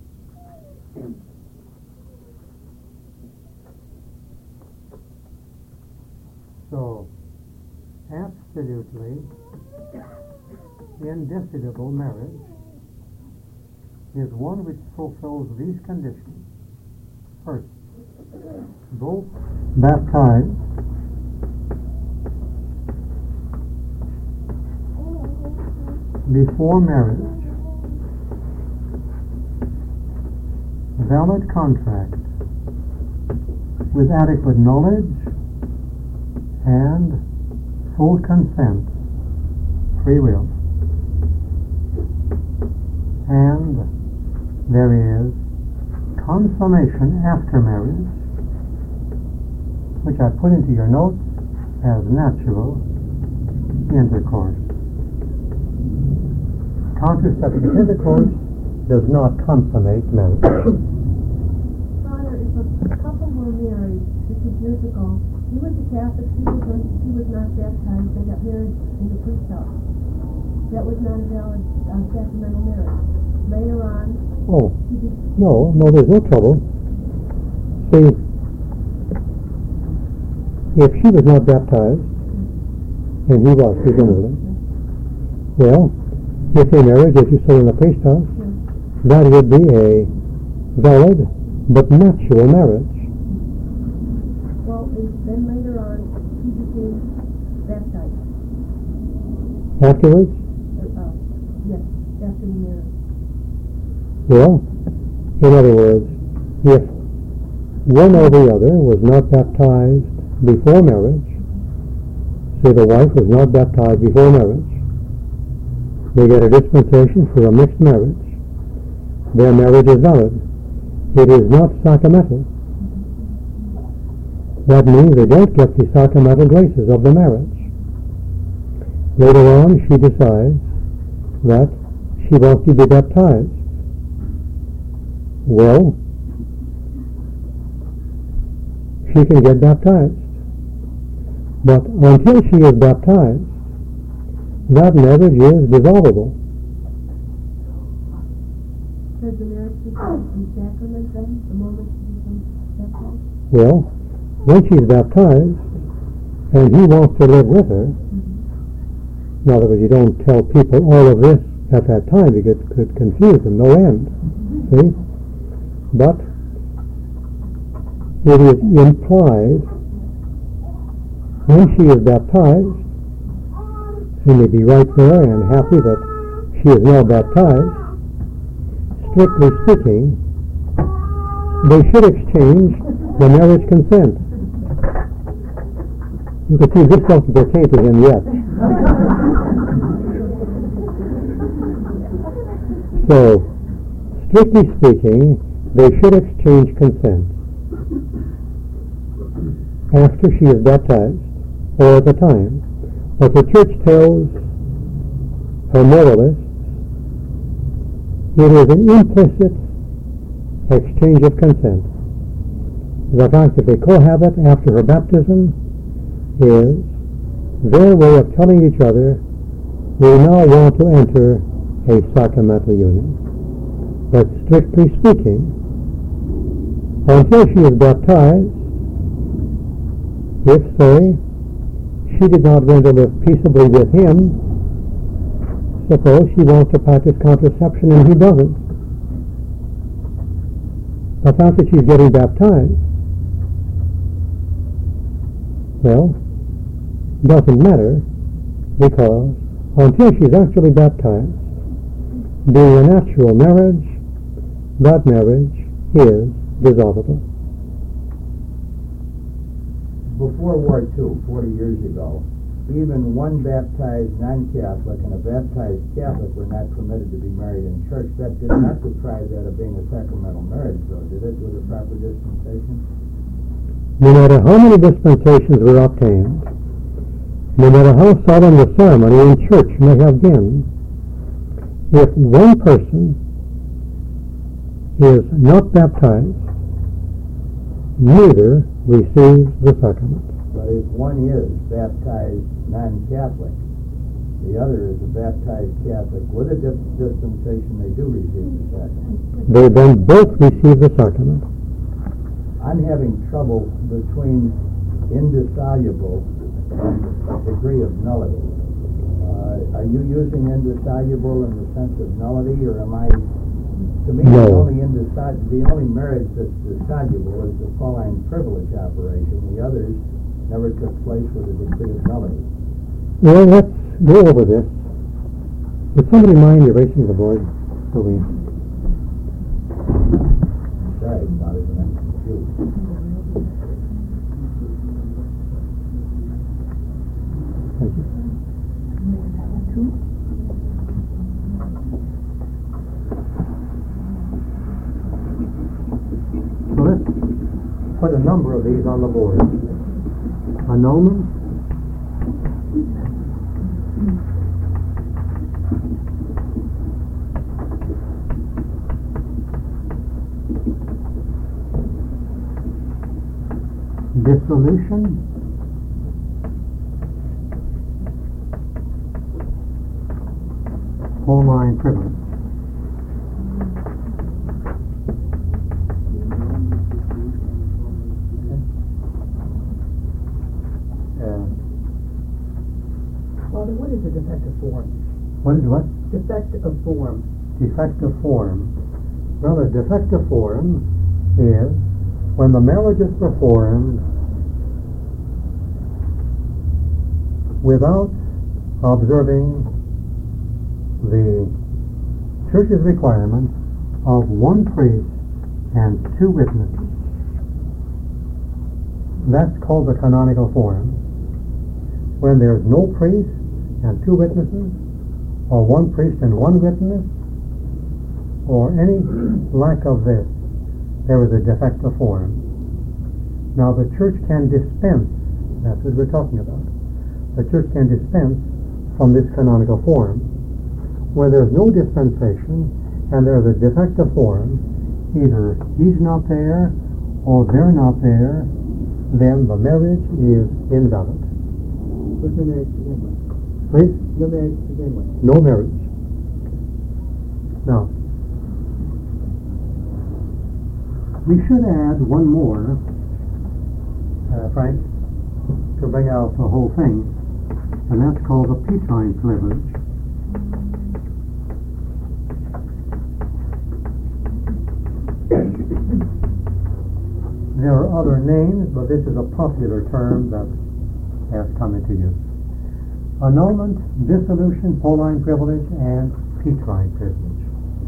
absolutely indissoluble marriage is one which fulfills these conditions. First, both baptized before marriage, valid contract with adequate knowledge and full consent, free will. And there is consummation after marriage, which I put into your notes as natural intercourse. Contraceptive intercourse does not consummate marriage. Father, if a couple were married 50 years ago, he was a Catholic, he was not baptized, they got married in the priest's house. That was not a valid sacramental marriage. Later on... Oh, no, there's no trouble. See, if she was not baptized, and he was, presumably, well, if they married, as you say, in the priest's house, that would be a valid but natural marriage. Well, then later on, he became baptized. Afterwards? Yes, after the marriage. Well, in other words, if one or the other was not baptized before marriage, say the wife was not baptized before marriage, they get a dispensation for a mixed marriage. Their marriage is valid. It is not sacramental. That means they don't get the sacramental graces of the marriage. Later on, she decides that she wants to be baptized. Well, she can get baptized. But until she is baptized, that marriage is dissolvable. Does the marriage become a sacrament then? Well, when she's baptized and he wants to live with her, in other words, you don't tell people all of this at that time because it could confuse them, no end. See? But it is implied when she is baptized, he may be right there and happy that she is now baptized. Strictly speaking, they should exchange the marriage consent. You can see this doesn't pertain to him yet. So, strictly speaking, they should exchange consent after she is baptized, or at the time. What the church tells her moralists, it is an implicit exchange of consent. The fact that they cohabit after her baptism is their way of telling each other, we now want to enter a sacramental union. But strictly speaking, until she is baptized, if, say, she did not going to live peaceably with him, suppose she wants to practice contraception and he doesn't. The fact that she's getting baptized, well, doesn't matter, because until she's actually baptized, being a natural marriage, that marriage is dissolvable. Before War II, 40 years ago, even one baptized non-Catholic and a baptized Catholic were not permitted to be married in church. That did not deprive that of being a sacramental marriage, though, did it, with a proper dispensation? No matter how many dispensations were obtained, no matter how solemn the ceremony in church may have been, if one person is not baptized, neither receives the sacrament. But if one is baptized non-Catholic, the other is a baptized Catholic with a dispensation, they do receive the sacrament. They then both receive the sacrament. I'm having trouble between indissoluble and a degree of nullity. Are you using indissoluble in the sense of nullity, or am I? To me, No. the only marriage that's dissoluble is the Pauline privilege operation. The others never took place with a degree of nullity. Well, let's go over this. Would somebody mind erasing the board? So we... Sorry about it, but I'm confused. Thank you. So let's put a number of these on the board. Annulment, dissolution, Pauline privilege. Father, what is a defective form? What is what? Defective form. Defective form. Well, a defective form is when the marriage is performed without observing the church's requirement of one priest and two witnesses. That's called the canonical form. When there's no priest and two witnesses, or one priest and one witness, or any lack of this, there is a defective form. Now the church can dispense, that's what we're talking about. The church can dispense from this canonical form. Where there's no dispensation and there's a defective form, either he's not there or they're not there, then the marriage is invalid. What's the marriage to begin with? Please? No marriage to begin with. No marriage. Now, we should add one more Frank, to bring out the whole thing, and that's called the Petrine privilege. There are other names, but this is a popular term that has come into use. Annulment, dissolution, Pauline privilege, and Petrine privilege.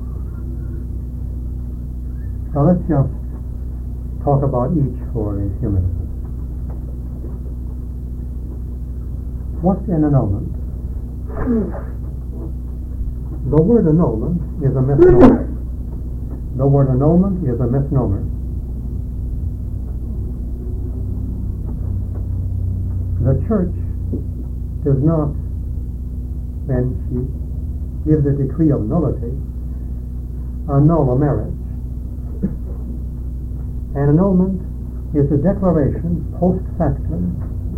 Now let's just talk about each for a few minutes. What's an annulment? The word annulment is a misnomer. The word annulment is a misnomer. The church does not, when she gives a decree of nullity, annul a marriage. An annulment is a declaration post factum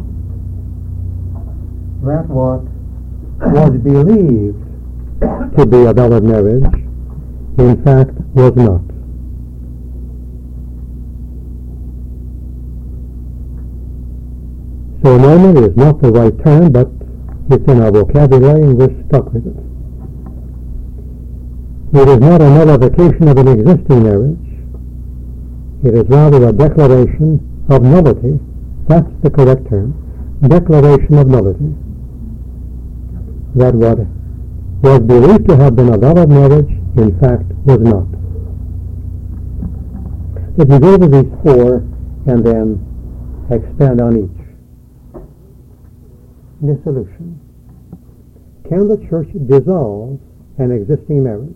that what was believed to be a valid marriage, in fact, was not. So annulment is not the right term, but it's in our vocabulary and we're stuck with it. It is not a nullification of an existing marriage. It is rather a declaration of nullity. That's the correct term. Declaration of nullity. That what was believed to have been a valid marriage, in fact, was not. If we go to these four and then expand on each. Dissolution. Can the church dissolve an existing marriage?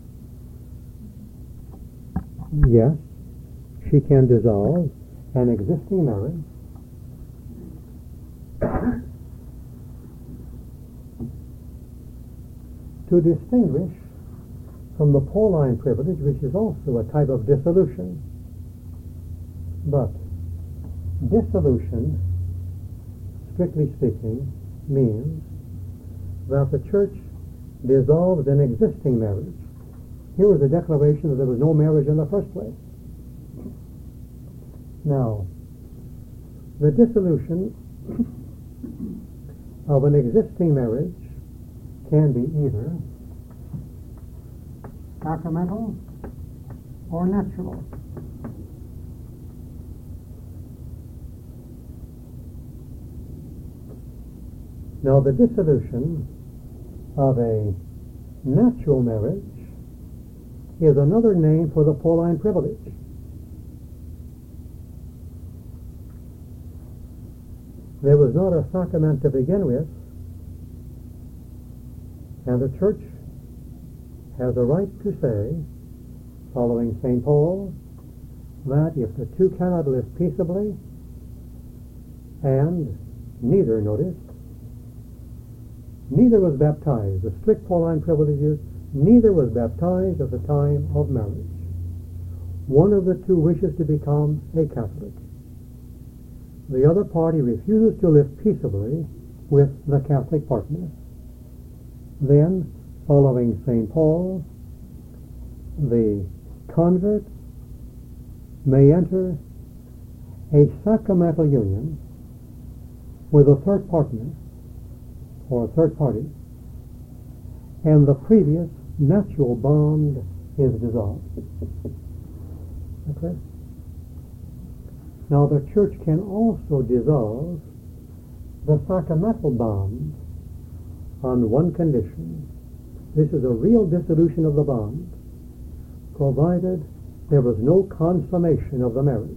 Yes, she can dissolve an existing marriage. To distinguish from the Pauline privilege, which is also a type of dissolution. But dissolution, strictly speaking, means that the church dissolves an existing marriage. Here was a declaration that there was no marriage in the first place. Now, the dissolution of an existing marriage can be either sacramental or natural. Now, the dissolution of a natural marriage is another name for the Pauline privilege. There was not a sacrament to begin with, and the church has a right to say, following St. Paul, that if the two cannot live peaceably, and neither was baptized, the strict Pauline privileges, neither was baptized at the time of marriage. One of the two wishes to become a Catholic. The other party refuses to live peaceably with the Catholic partner. Then, following St. Paul, the convert may enter a sacramental union with a third partner or a third party, and the previous natural bond is dissolved. Okay? Now the church can also dissolve the sacramental bond on one condition. This is a real dissolution of the bond, provided there was no consummation of the marriage.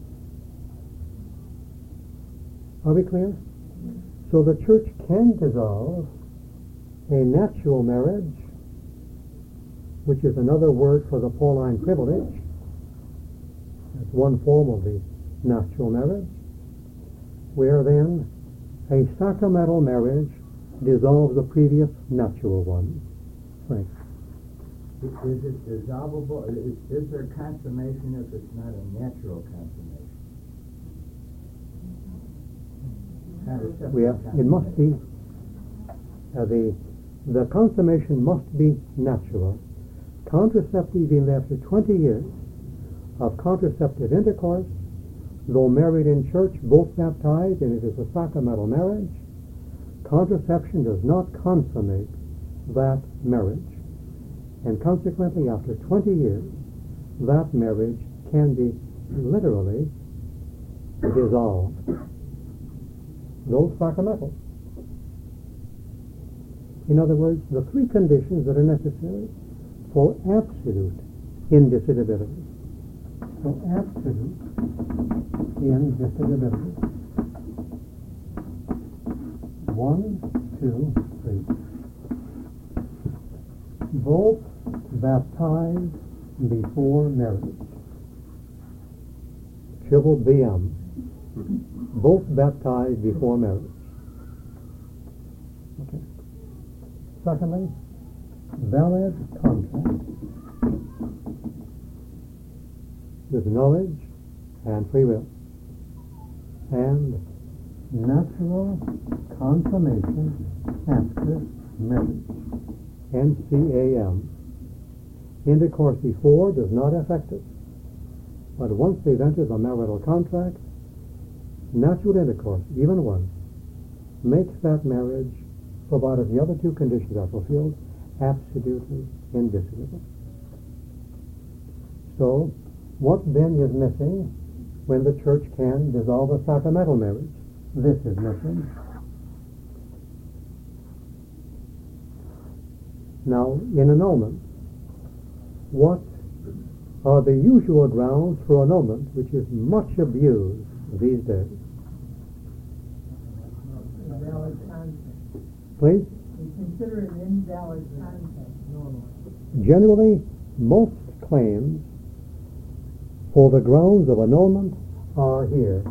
Are we clear? So the church can dissolve a natural marriage, which is another word for the Pauline privilege. That's one form of the natural marriage, where then a sacramental marriage dissolves the previous natural one. Right. Is it dissolvable? Is there consummation if it's not a natural consummation? It must be, the consummation must be natural. Contraceptive, even after 20 years of contraceptive intercourse, though married in church, both baptized, and it is a sacramental marriage, contraception does not consummate that marriage. And consequently, after 20 years, that marriage can be literally dissolved. Those sacramentals. In other words, the three conditions that are necessary for absolute indissolubility. For absolute indissolubility. 1, 2, 3. Both baptized before marriage. Triple BM. Both baptized before marriage. Okay. Secondly, valid contract with knowledge and free will. And natural consummation after marriage. NCAM. Intercourse before does not affect it. But once they've entered the marital contract, natural intercourse, even one, makes that marriage, provided the other two conditions are fulfilled, absolutely indissoluble. So, what then is missing when the church can dissolve a sacramental marriage? This is missing. Now, in annulment, what are the usual grounds for annulment, which is much abused these days? Invalid contract. Please? We consider it an invalid contract normally. Generally, most claims for the grounds of annulment are here.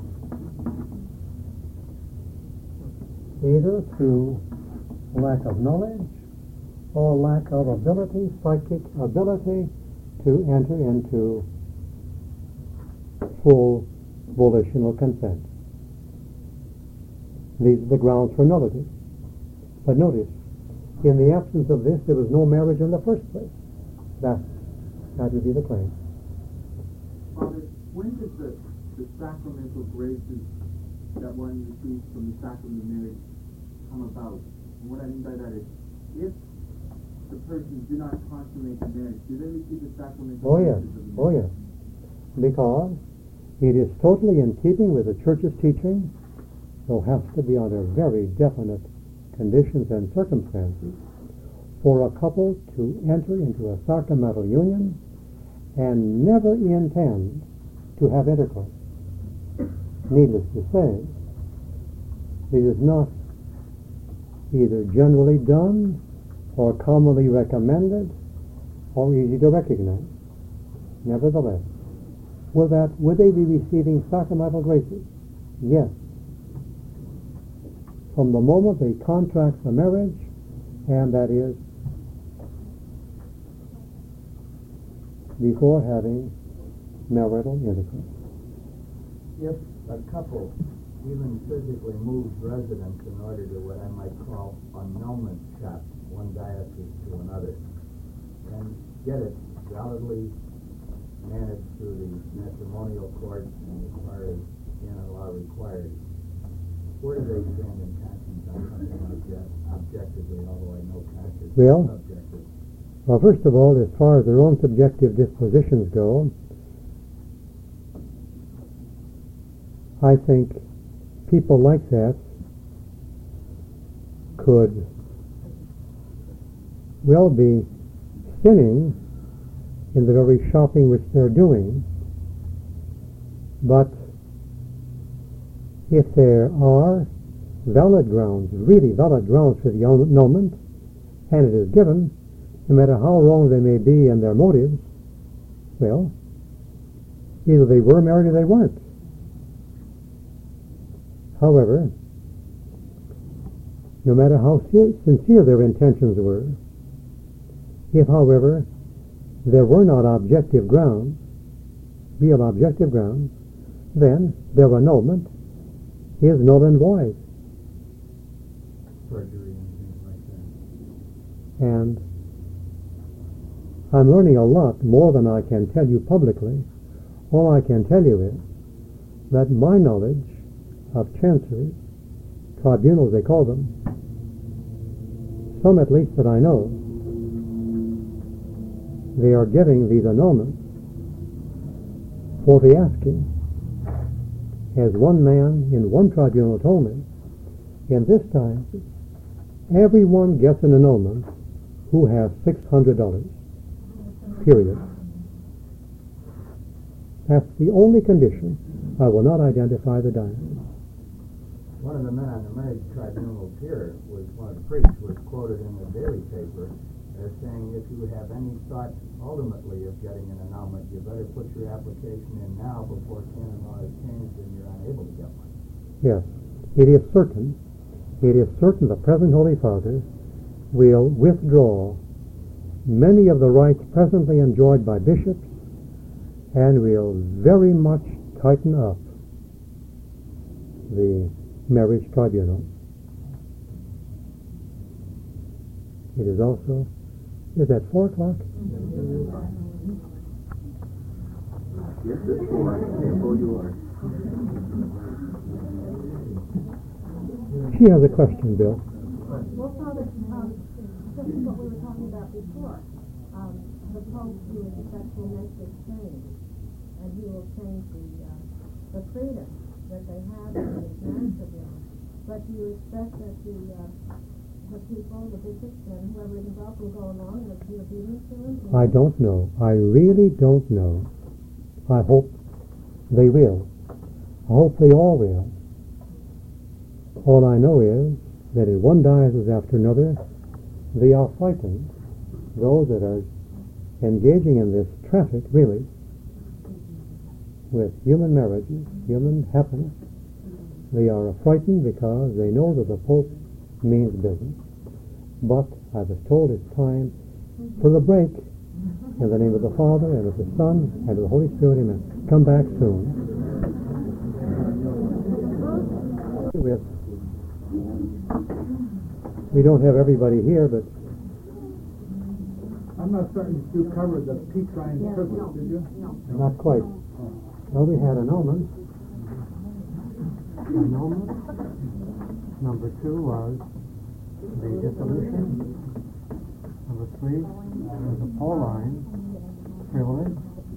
Either through lack of knowledge or lack of ability, psychic ability, to enter into full volitional consent. These are the grounds for nullity. But notice, in the absence of this, there was no marriage in the first place. That would be the claim. Father, when does the sacramental graces that one receives from the sacrament of marriage come about? And what I mean by that is, if the persons do not consummate the marriage, do they receive the sacramental graces of the marriage? Oh yes. Because it is totally in keeping with the Church's teaching, though has to be under very definite conditions and circumstances, for a couple to enter into a sacramental union and never intend to have intercourse. Needless to say, it is not either generally done or commonly recommended or easy to recognize. Nevertheless, would they be receiving sacramental graces? Yes. From the moment they contract the marriage, and that is before having marital intercourse. If a couple even physically moves residence in order to what I might call annulment shop, one diocese to another, and get it validly managed through the matrimonial court and as far as canon law requires, where do they stand in conscience on something like that, objectively, although I know conscience is subjective? Well, first of all, as far as their own subjective dispositions go, I think people like that could well be sinning in the very shopping which they're doing, but if there are valid grounds, really valid grounds for the annulment, and it is given, no matter how wrong they may be in their motives, well, either they were married or they weren't. However, no matter how sincere their intentions were, if, however, there were not objective grounds, real objective grounds, then their annulment is null and void. Perjury and things like that. And I'm learning a lot more than I can tell you publicly. All I can tell you is that my knowledge of chanceries, tribunals they call them, some at least that I know, they are giving these annulments for the asking. As one man in one tribunal told me, in this time, everyone gets an annulment who has $600, period. That's the only condition. I will not identify the dime. One of the men on the marriage tribunal here was one of the priests who was quoted in the daily paper as saying, if you have any thought ultimately of getting an annulment, you better put your application in now before canon law is changed and you're unable to get one. Yes, it is certain the present Holy Father will withdraw many of the rights presently enjoyed by bishops and will very much tighten up the marriage tribunal. It is also, is that 4 o'clock? Yes, it's 4. Careful you are. She has a question, Bill. Well, Father, this is what we were talking about before. The Pope who is effectual makes this change, and he will change the freedom that they have in the marriage tribunal. But do you expect that the people, the bishops, and whoever is involved will go along and be obedient to him? I don't know. I really don't know. I hope they will. I hope they all will. All I know is that in one diocese after another, they are fighting those that are engaging in this traffic, really, with human marriages, human happiness. They are frightened because they know that the Pope means business. But I was told it's time for the break. In the name of the Father, and of the Son, and of the Holy Spirit, amen. Come back soon. We don't have everybody here, but I'm not certain if you covered the Petrine privilege, did you? not quite. Well, we had annulment. Annulment. Number 2 was the dissolution. Number 3 was the Pauline privilege.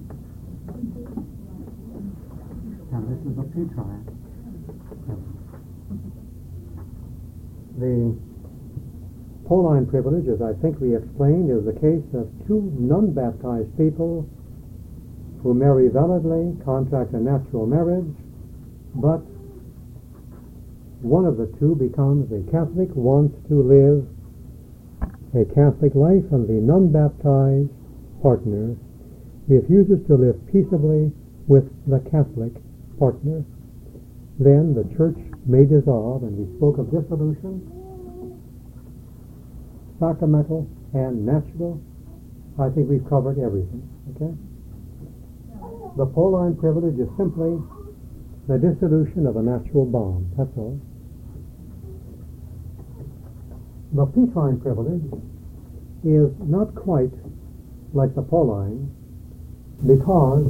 And this is the Petrine privilege. The Pauline privilege, as I think we explained, is the case of 2 non-baptized people who marry validly, contract a natural marriage, but one of the 2 becomes a Catholic, wants to live a Catholic life, and the non-baptized partner refuses to live peaceably with the Catholic partner. Then the church may dissolve, and we spoke of dissolution, sacramental and natural. I think we've covered everything, okay? The Pauline privilege is simply the dissolution of a natural bond, that's all. The Petrine privilege is not quite like the Pauline, because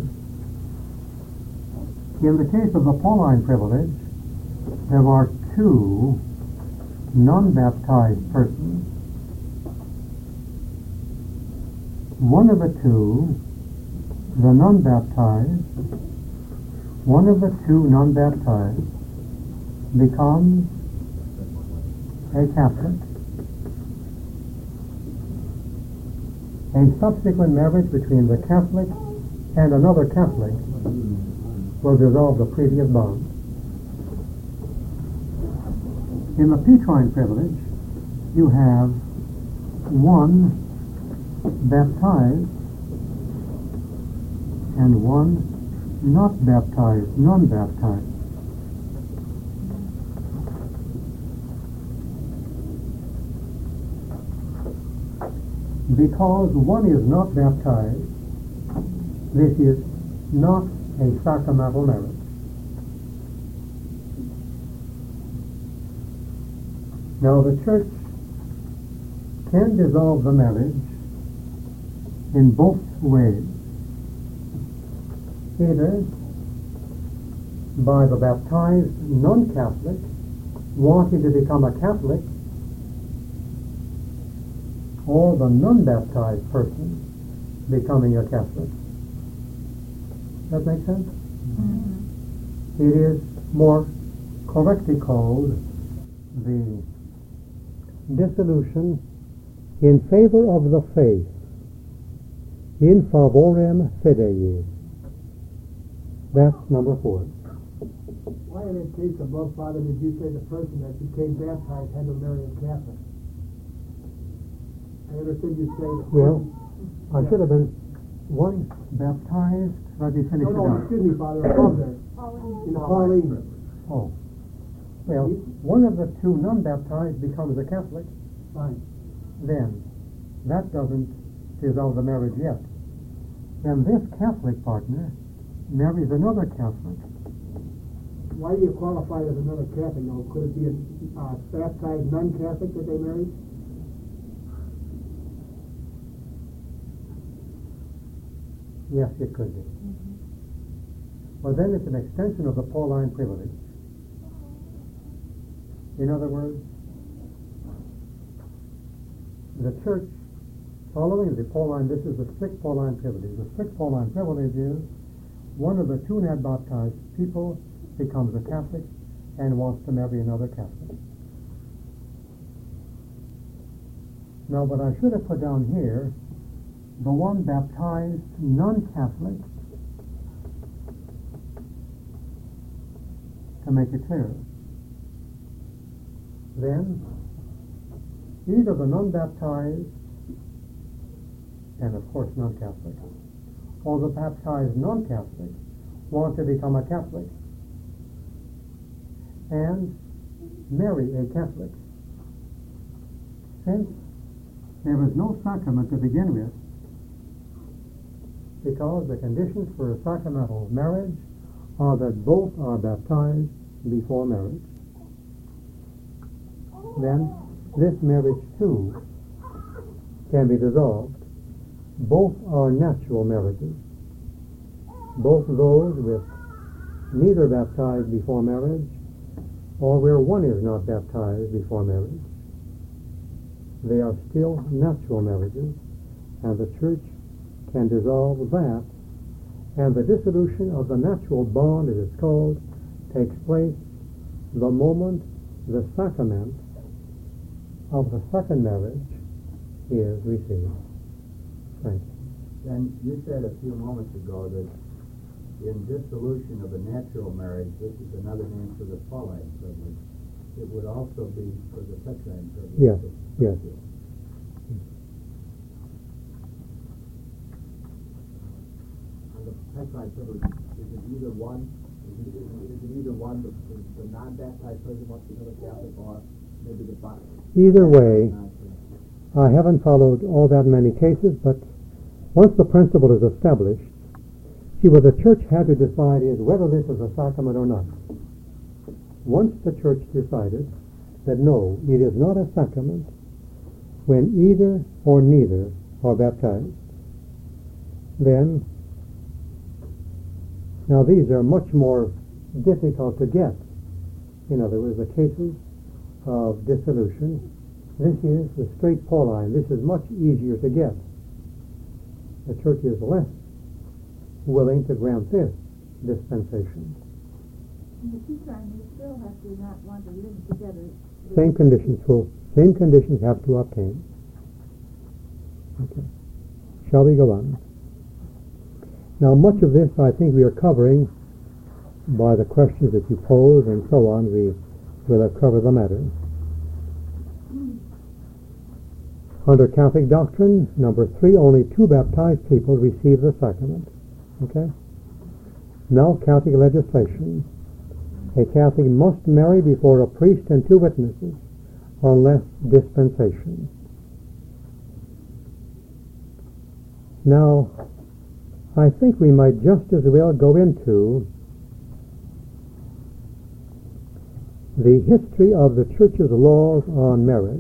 in the case of the Pauline privilege, there are 2 non-baptized persons. One of the 2, the non-baptized, one of the 2 non-baptized becomes a Catholic. A subsequent marriage between the Catholic and another Catholic will dissolve the previous bond. In the Petrine privilege, you have 1 baptized and 1 not baptized, non-baptized. Because one is not baptized, this is not a sacramental marriage. Now the church can dissolve the marriage in both ways. Either by the baptized non-Catholic wanting to become a Catholic, or the non-baptized person becoming a Catholic. Does that make sense? Mm-hmm. It is more correctly called the dissolution in favor of the faith, in favorem fidei. That's number 4. Why in that case above, Father, did you say the person that became baptized had to marry a Catholic? I understood you say that. Well, I should have been one baptized. Let me finish it No, out. excuse me, Father, above there. In Pauline. Oh. Well, one of the two non-baptized becomes a Catholic. Fine. Then, that doesn't dissolve the marriage yet. Then this Catholic partner marries another Catholic. Why do you qualify as another Catholic? No, could it be a baptized non-Catholic that they married? Yes, it could be. Well, then it's an extension of the Pauline privilege. In other words, the Church, following the Pauline, this is the strict Pauline privilege. The strict Pauline privilege is one of the two not baptized people becomes a Catholic and wants to marry another Catholic. Now, what I should have put down here, the one baptized non-Catholic, to make it clear. Then, either the non-baptized, and of course non-Catholic, or the baptized non-Catholic want to become a Catholic and marry a Catholic. Since there is no sacrament to begin with, because the conditions for a sacramental marriage are that both are baptized before marriage, then this marriage too can be dissolved. Both are natural marriages. Both those with neither baptized before marriage or where one is not baptized before marriage. They are still natural marriages, and the Church can dissolve that, and the dissolution of the natural bond, as it's called, takes place the moment the sacrament of the second marriage is received. Thank you. And you said a few moments ago that in dissolution of a natural marriage, this is another name for the Pauline privilege. It would also be for the Petrine privilege. Yes, yes. On the Petrine privilege, is it either one? Is it either one, the non-baptized person wants to become a Catholic, or maybe the body? Either way, I haven't followed all that many cases, but once the principle is established, see, what the Church had to decide is whether this is a sacrament or not. Once the Church decided that no, it is not a sacrament when either or neither are baptized, then, now these are much more difficult to get. In other words, the cases of dissolution, this is the straight Pauline. This is much easier to get. The Church is less willing to grant this dispensation. In the Petrine, they still have to not want to live together. Same conditions have to obtain. Okay. Shall we go on? Now, much of this I think we are covering by the questions that you pose and so on. We will have covered the matter. Under Catholic doctrine, number 3, only 2 baptized people receive the sacrament. Okay? Now, Catholic legislation. A Catholic must marry before a priest and 2 witnesses, unless dispensation. Now, I think we might just as well go into the history of the Church's laws on marriage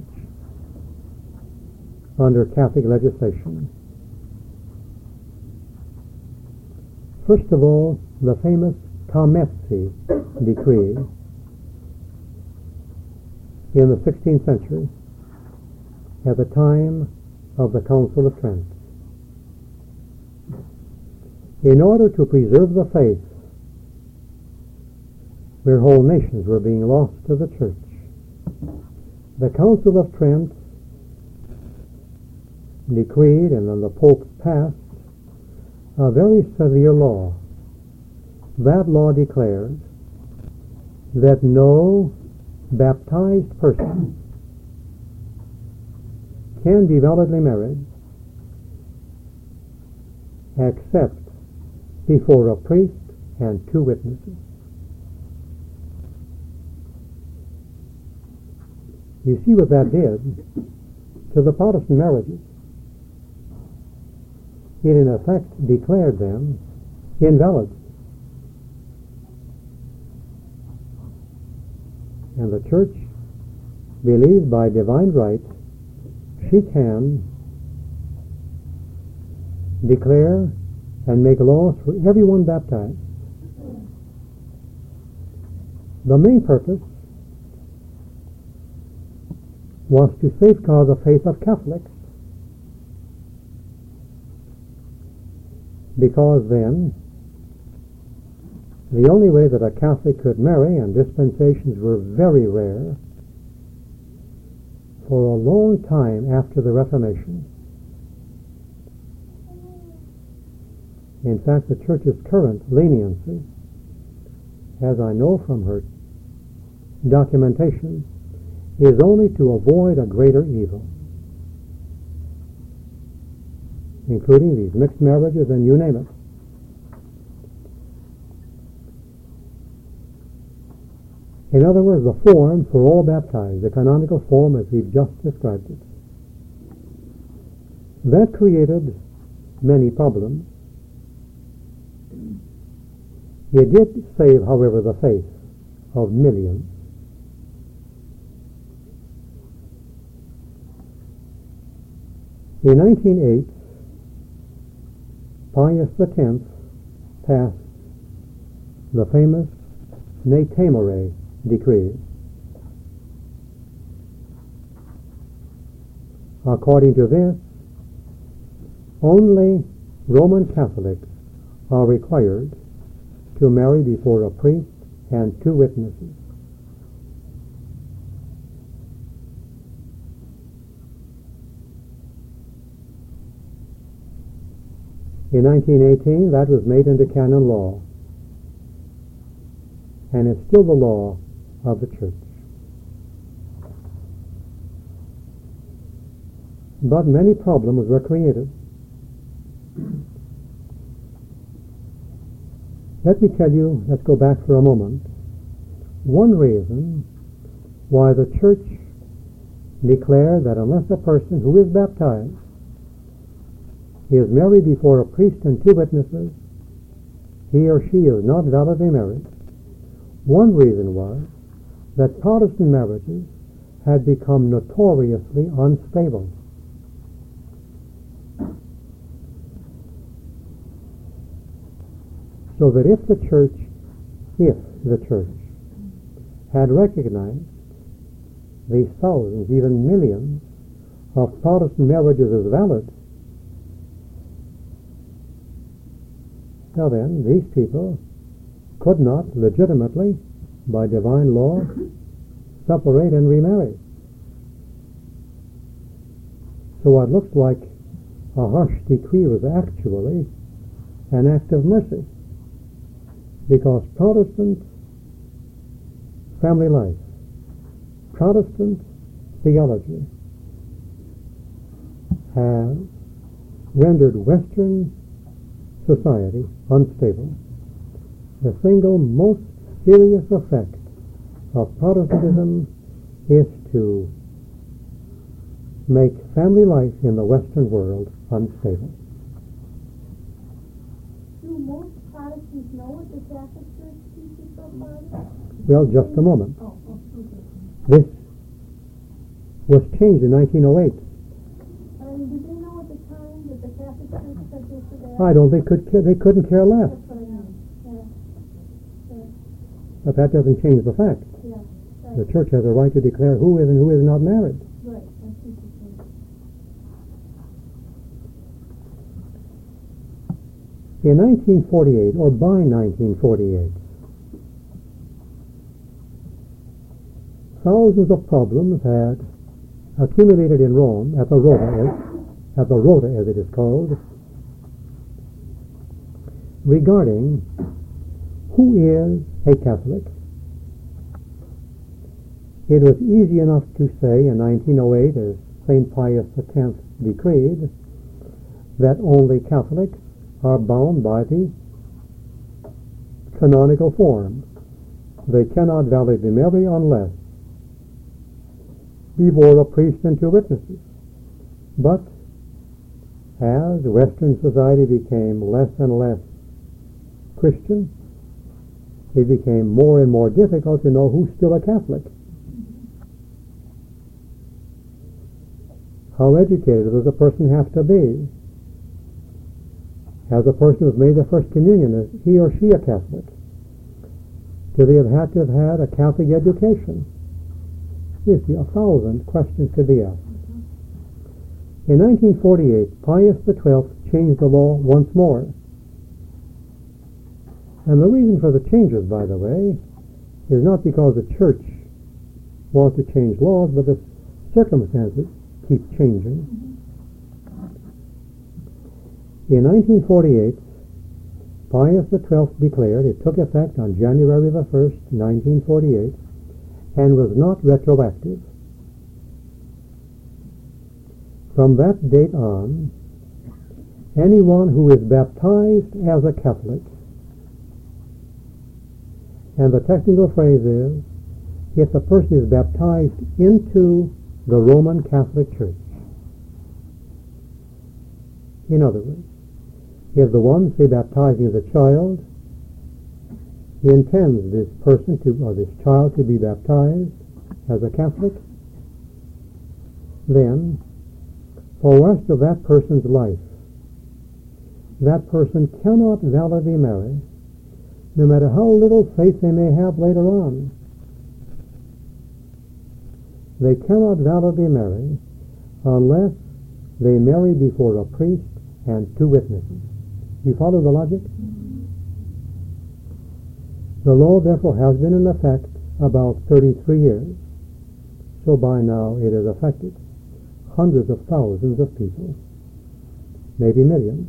under Catholic legislation. First of all, the famous Tametsi decree in the 16th century at the time of the Council of Trent. In order to preserve the faith where whole nations were being lost to the church, the Council of Trent decreed, and then the Pope passed, a very severe law. That law declared that no baptized person can be validly married except before a priest and 2 witnesses. You see what that did to the Protestant marriages. It in effect declared them invalid. And the church believes by divine right she can declare and make laws for everyone baptized. The main purpose was to safeguard the faith of Catholics, because then the only way that a Catholic could marry, and dispensations were very rare for a long time after the Reformation. In fact, the Church's current leniency, as I know from her documentation, is only to avoid a greater evil, including these mixed marriages and you name it. In other words, the form for all baptized, the canonical form as we've just described it. That created many problems. It did save, however, the faith of millions. In 1908, Pius X passed the famous Ne Temere decree. According to this, only Roman Catholics are required to marry before a priest and 2 witnesses. In 1918, that was made into canon law, and it's still the law of the Church. But many problems were created. Let me tell you, let's go back for a moment, one reason why the Church declared that unless a person who is baptized is married before a priest and 2 witnesses, he or she is not validly married. One reason was that Protestant marriages had become notoriously unstable. So that if the Church had recognized these thousands, even millions, of Protestant marriages as valid, now then, these people could not legitimately, by divine law, separate and remarry. So what looked like a harsh decree was actually an act of mercy, because Protestant family life, Protestant theology, has rendered Western society unstable. The single most serious effect of Protestantism is to make family life in the Western world unstable. Do most Protestants know what the Catholic Church teaches so far? Well, just a moment. Okay. This was changed in 1908. Did they know at the time that the Catholic Church said this or that? I don't think they couldn't care less. That's what I mean. Yeah. But that doesn't change the fact. Yeah, The church has a right to declare who is and who is not married. right, I see what you're saying. In 1948, or by 1948, thousands of problems had accumulated in Rome at the Rota as it is called, regarding who is a Catholic. It was easy enough to say in 1908, as St. Pius X decreed, that only Catholics are bound by the canonical form. They cannot validly marry unless before a priest and two witnesses. But as Western society became less and less Christian, it became more and more difficult to know who's still a Catholic. How educated does a person have to be? Has a person who's made the first communion, is he or she a Catholic? Do they have to have had a Catholic education? You see, 1,000 questions could be asked. In 1948, Pius XII changed the law once more. And the reason for the changes, by the way, is not because the church wants to change laws, but the circumstances keep changing. In 1948, Pius XII declared, it took effect on January the 1st, 1948, and was not retroactive. From that date on, anyone who is baptized as a Catholic, and the technical phrase is, if the person is baptized into the Roman Catholic Church. In other words, if the one, say, baptizing as a child, he intends this person or this child to be baptized as a Catholic, then for the rest of that person's life, that person cannot validly marry, no matter how little faith they may have later on. They cannot validly marry unless they marry before a priest and two witnesses. You follow the logic? The law, therefore, has been in effect about 33 years. So by now it has affected hundreds of thousands of people, maybe millions.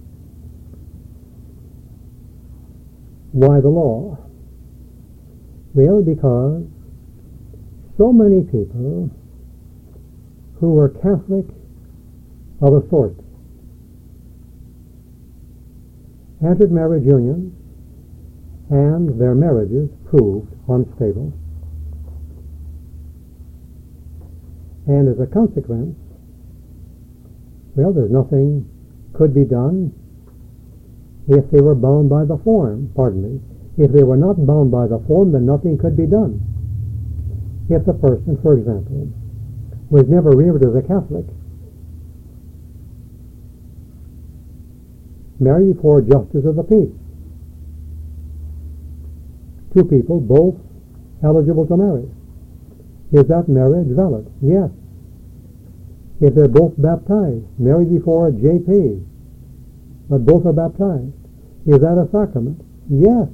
Why the law? Well, because so many people who were Catholic of a sort entered marriage unions, and their marriages proved unstable. And as a consequence, well, there's nothing could be done if they were bound by the form, If they were not bound by the form, then nothing could be done. If the person, for example, was never reared as a Catholic, married before a justice of the peace, two people both eligible to marry, is that marriage valid? Yes. If they're both baptized, married before a JP, but both are baptized, is that a sacrament? Yes.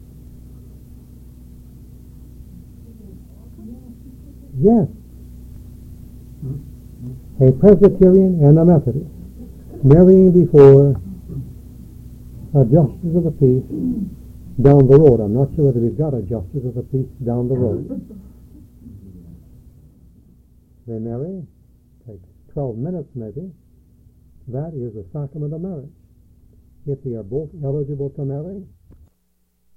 Yes. A Presbyterian and a Methodist marrying before a justice of the peace down the road. I'm not sure whether we've got a justice of the peace down the road. They marry, takes 12 minutes maybe. That is the sacrament of marriage. If they are both eligible to marry,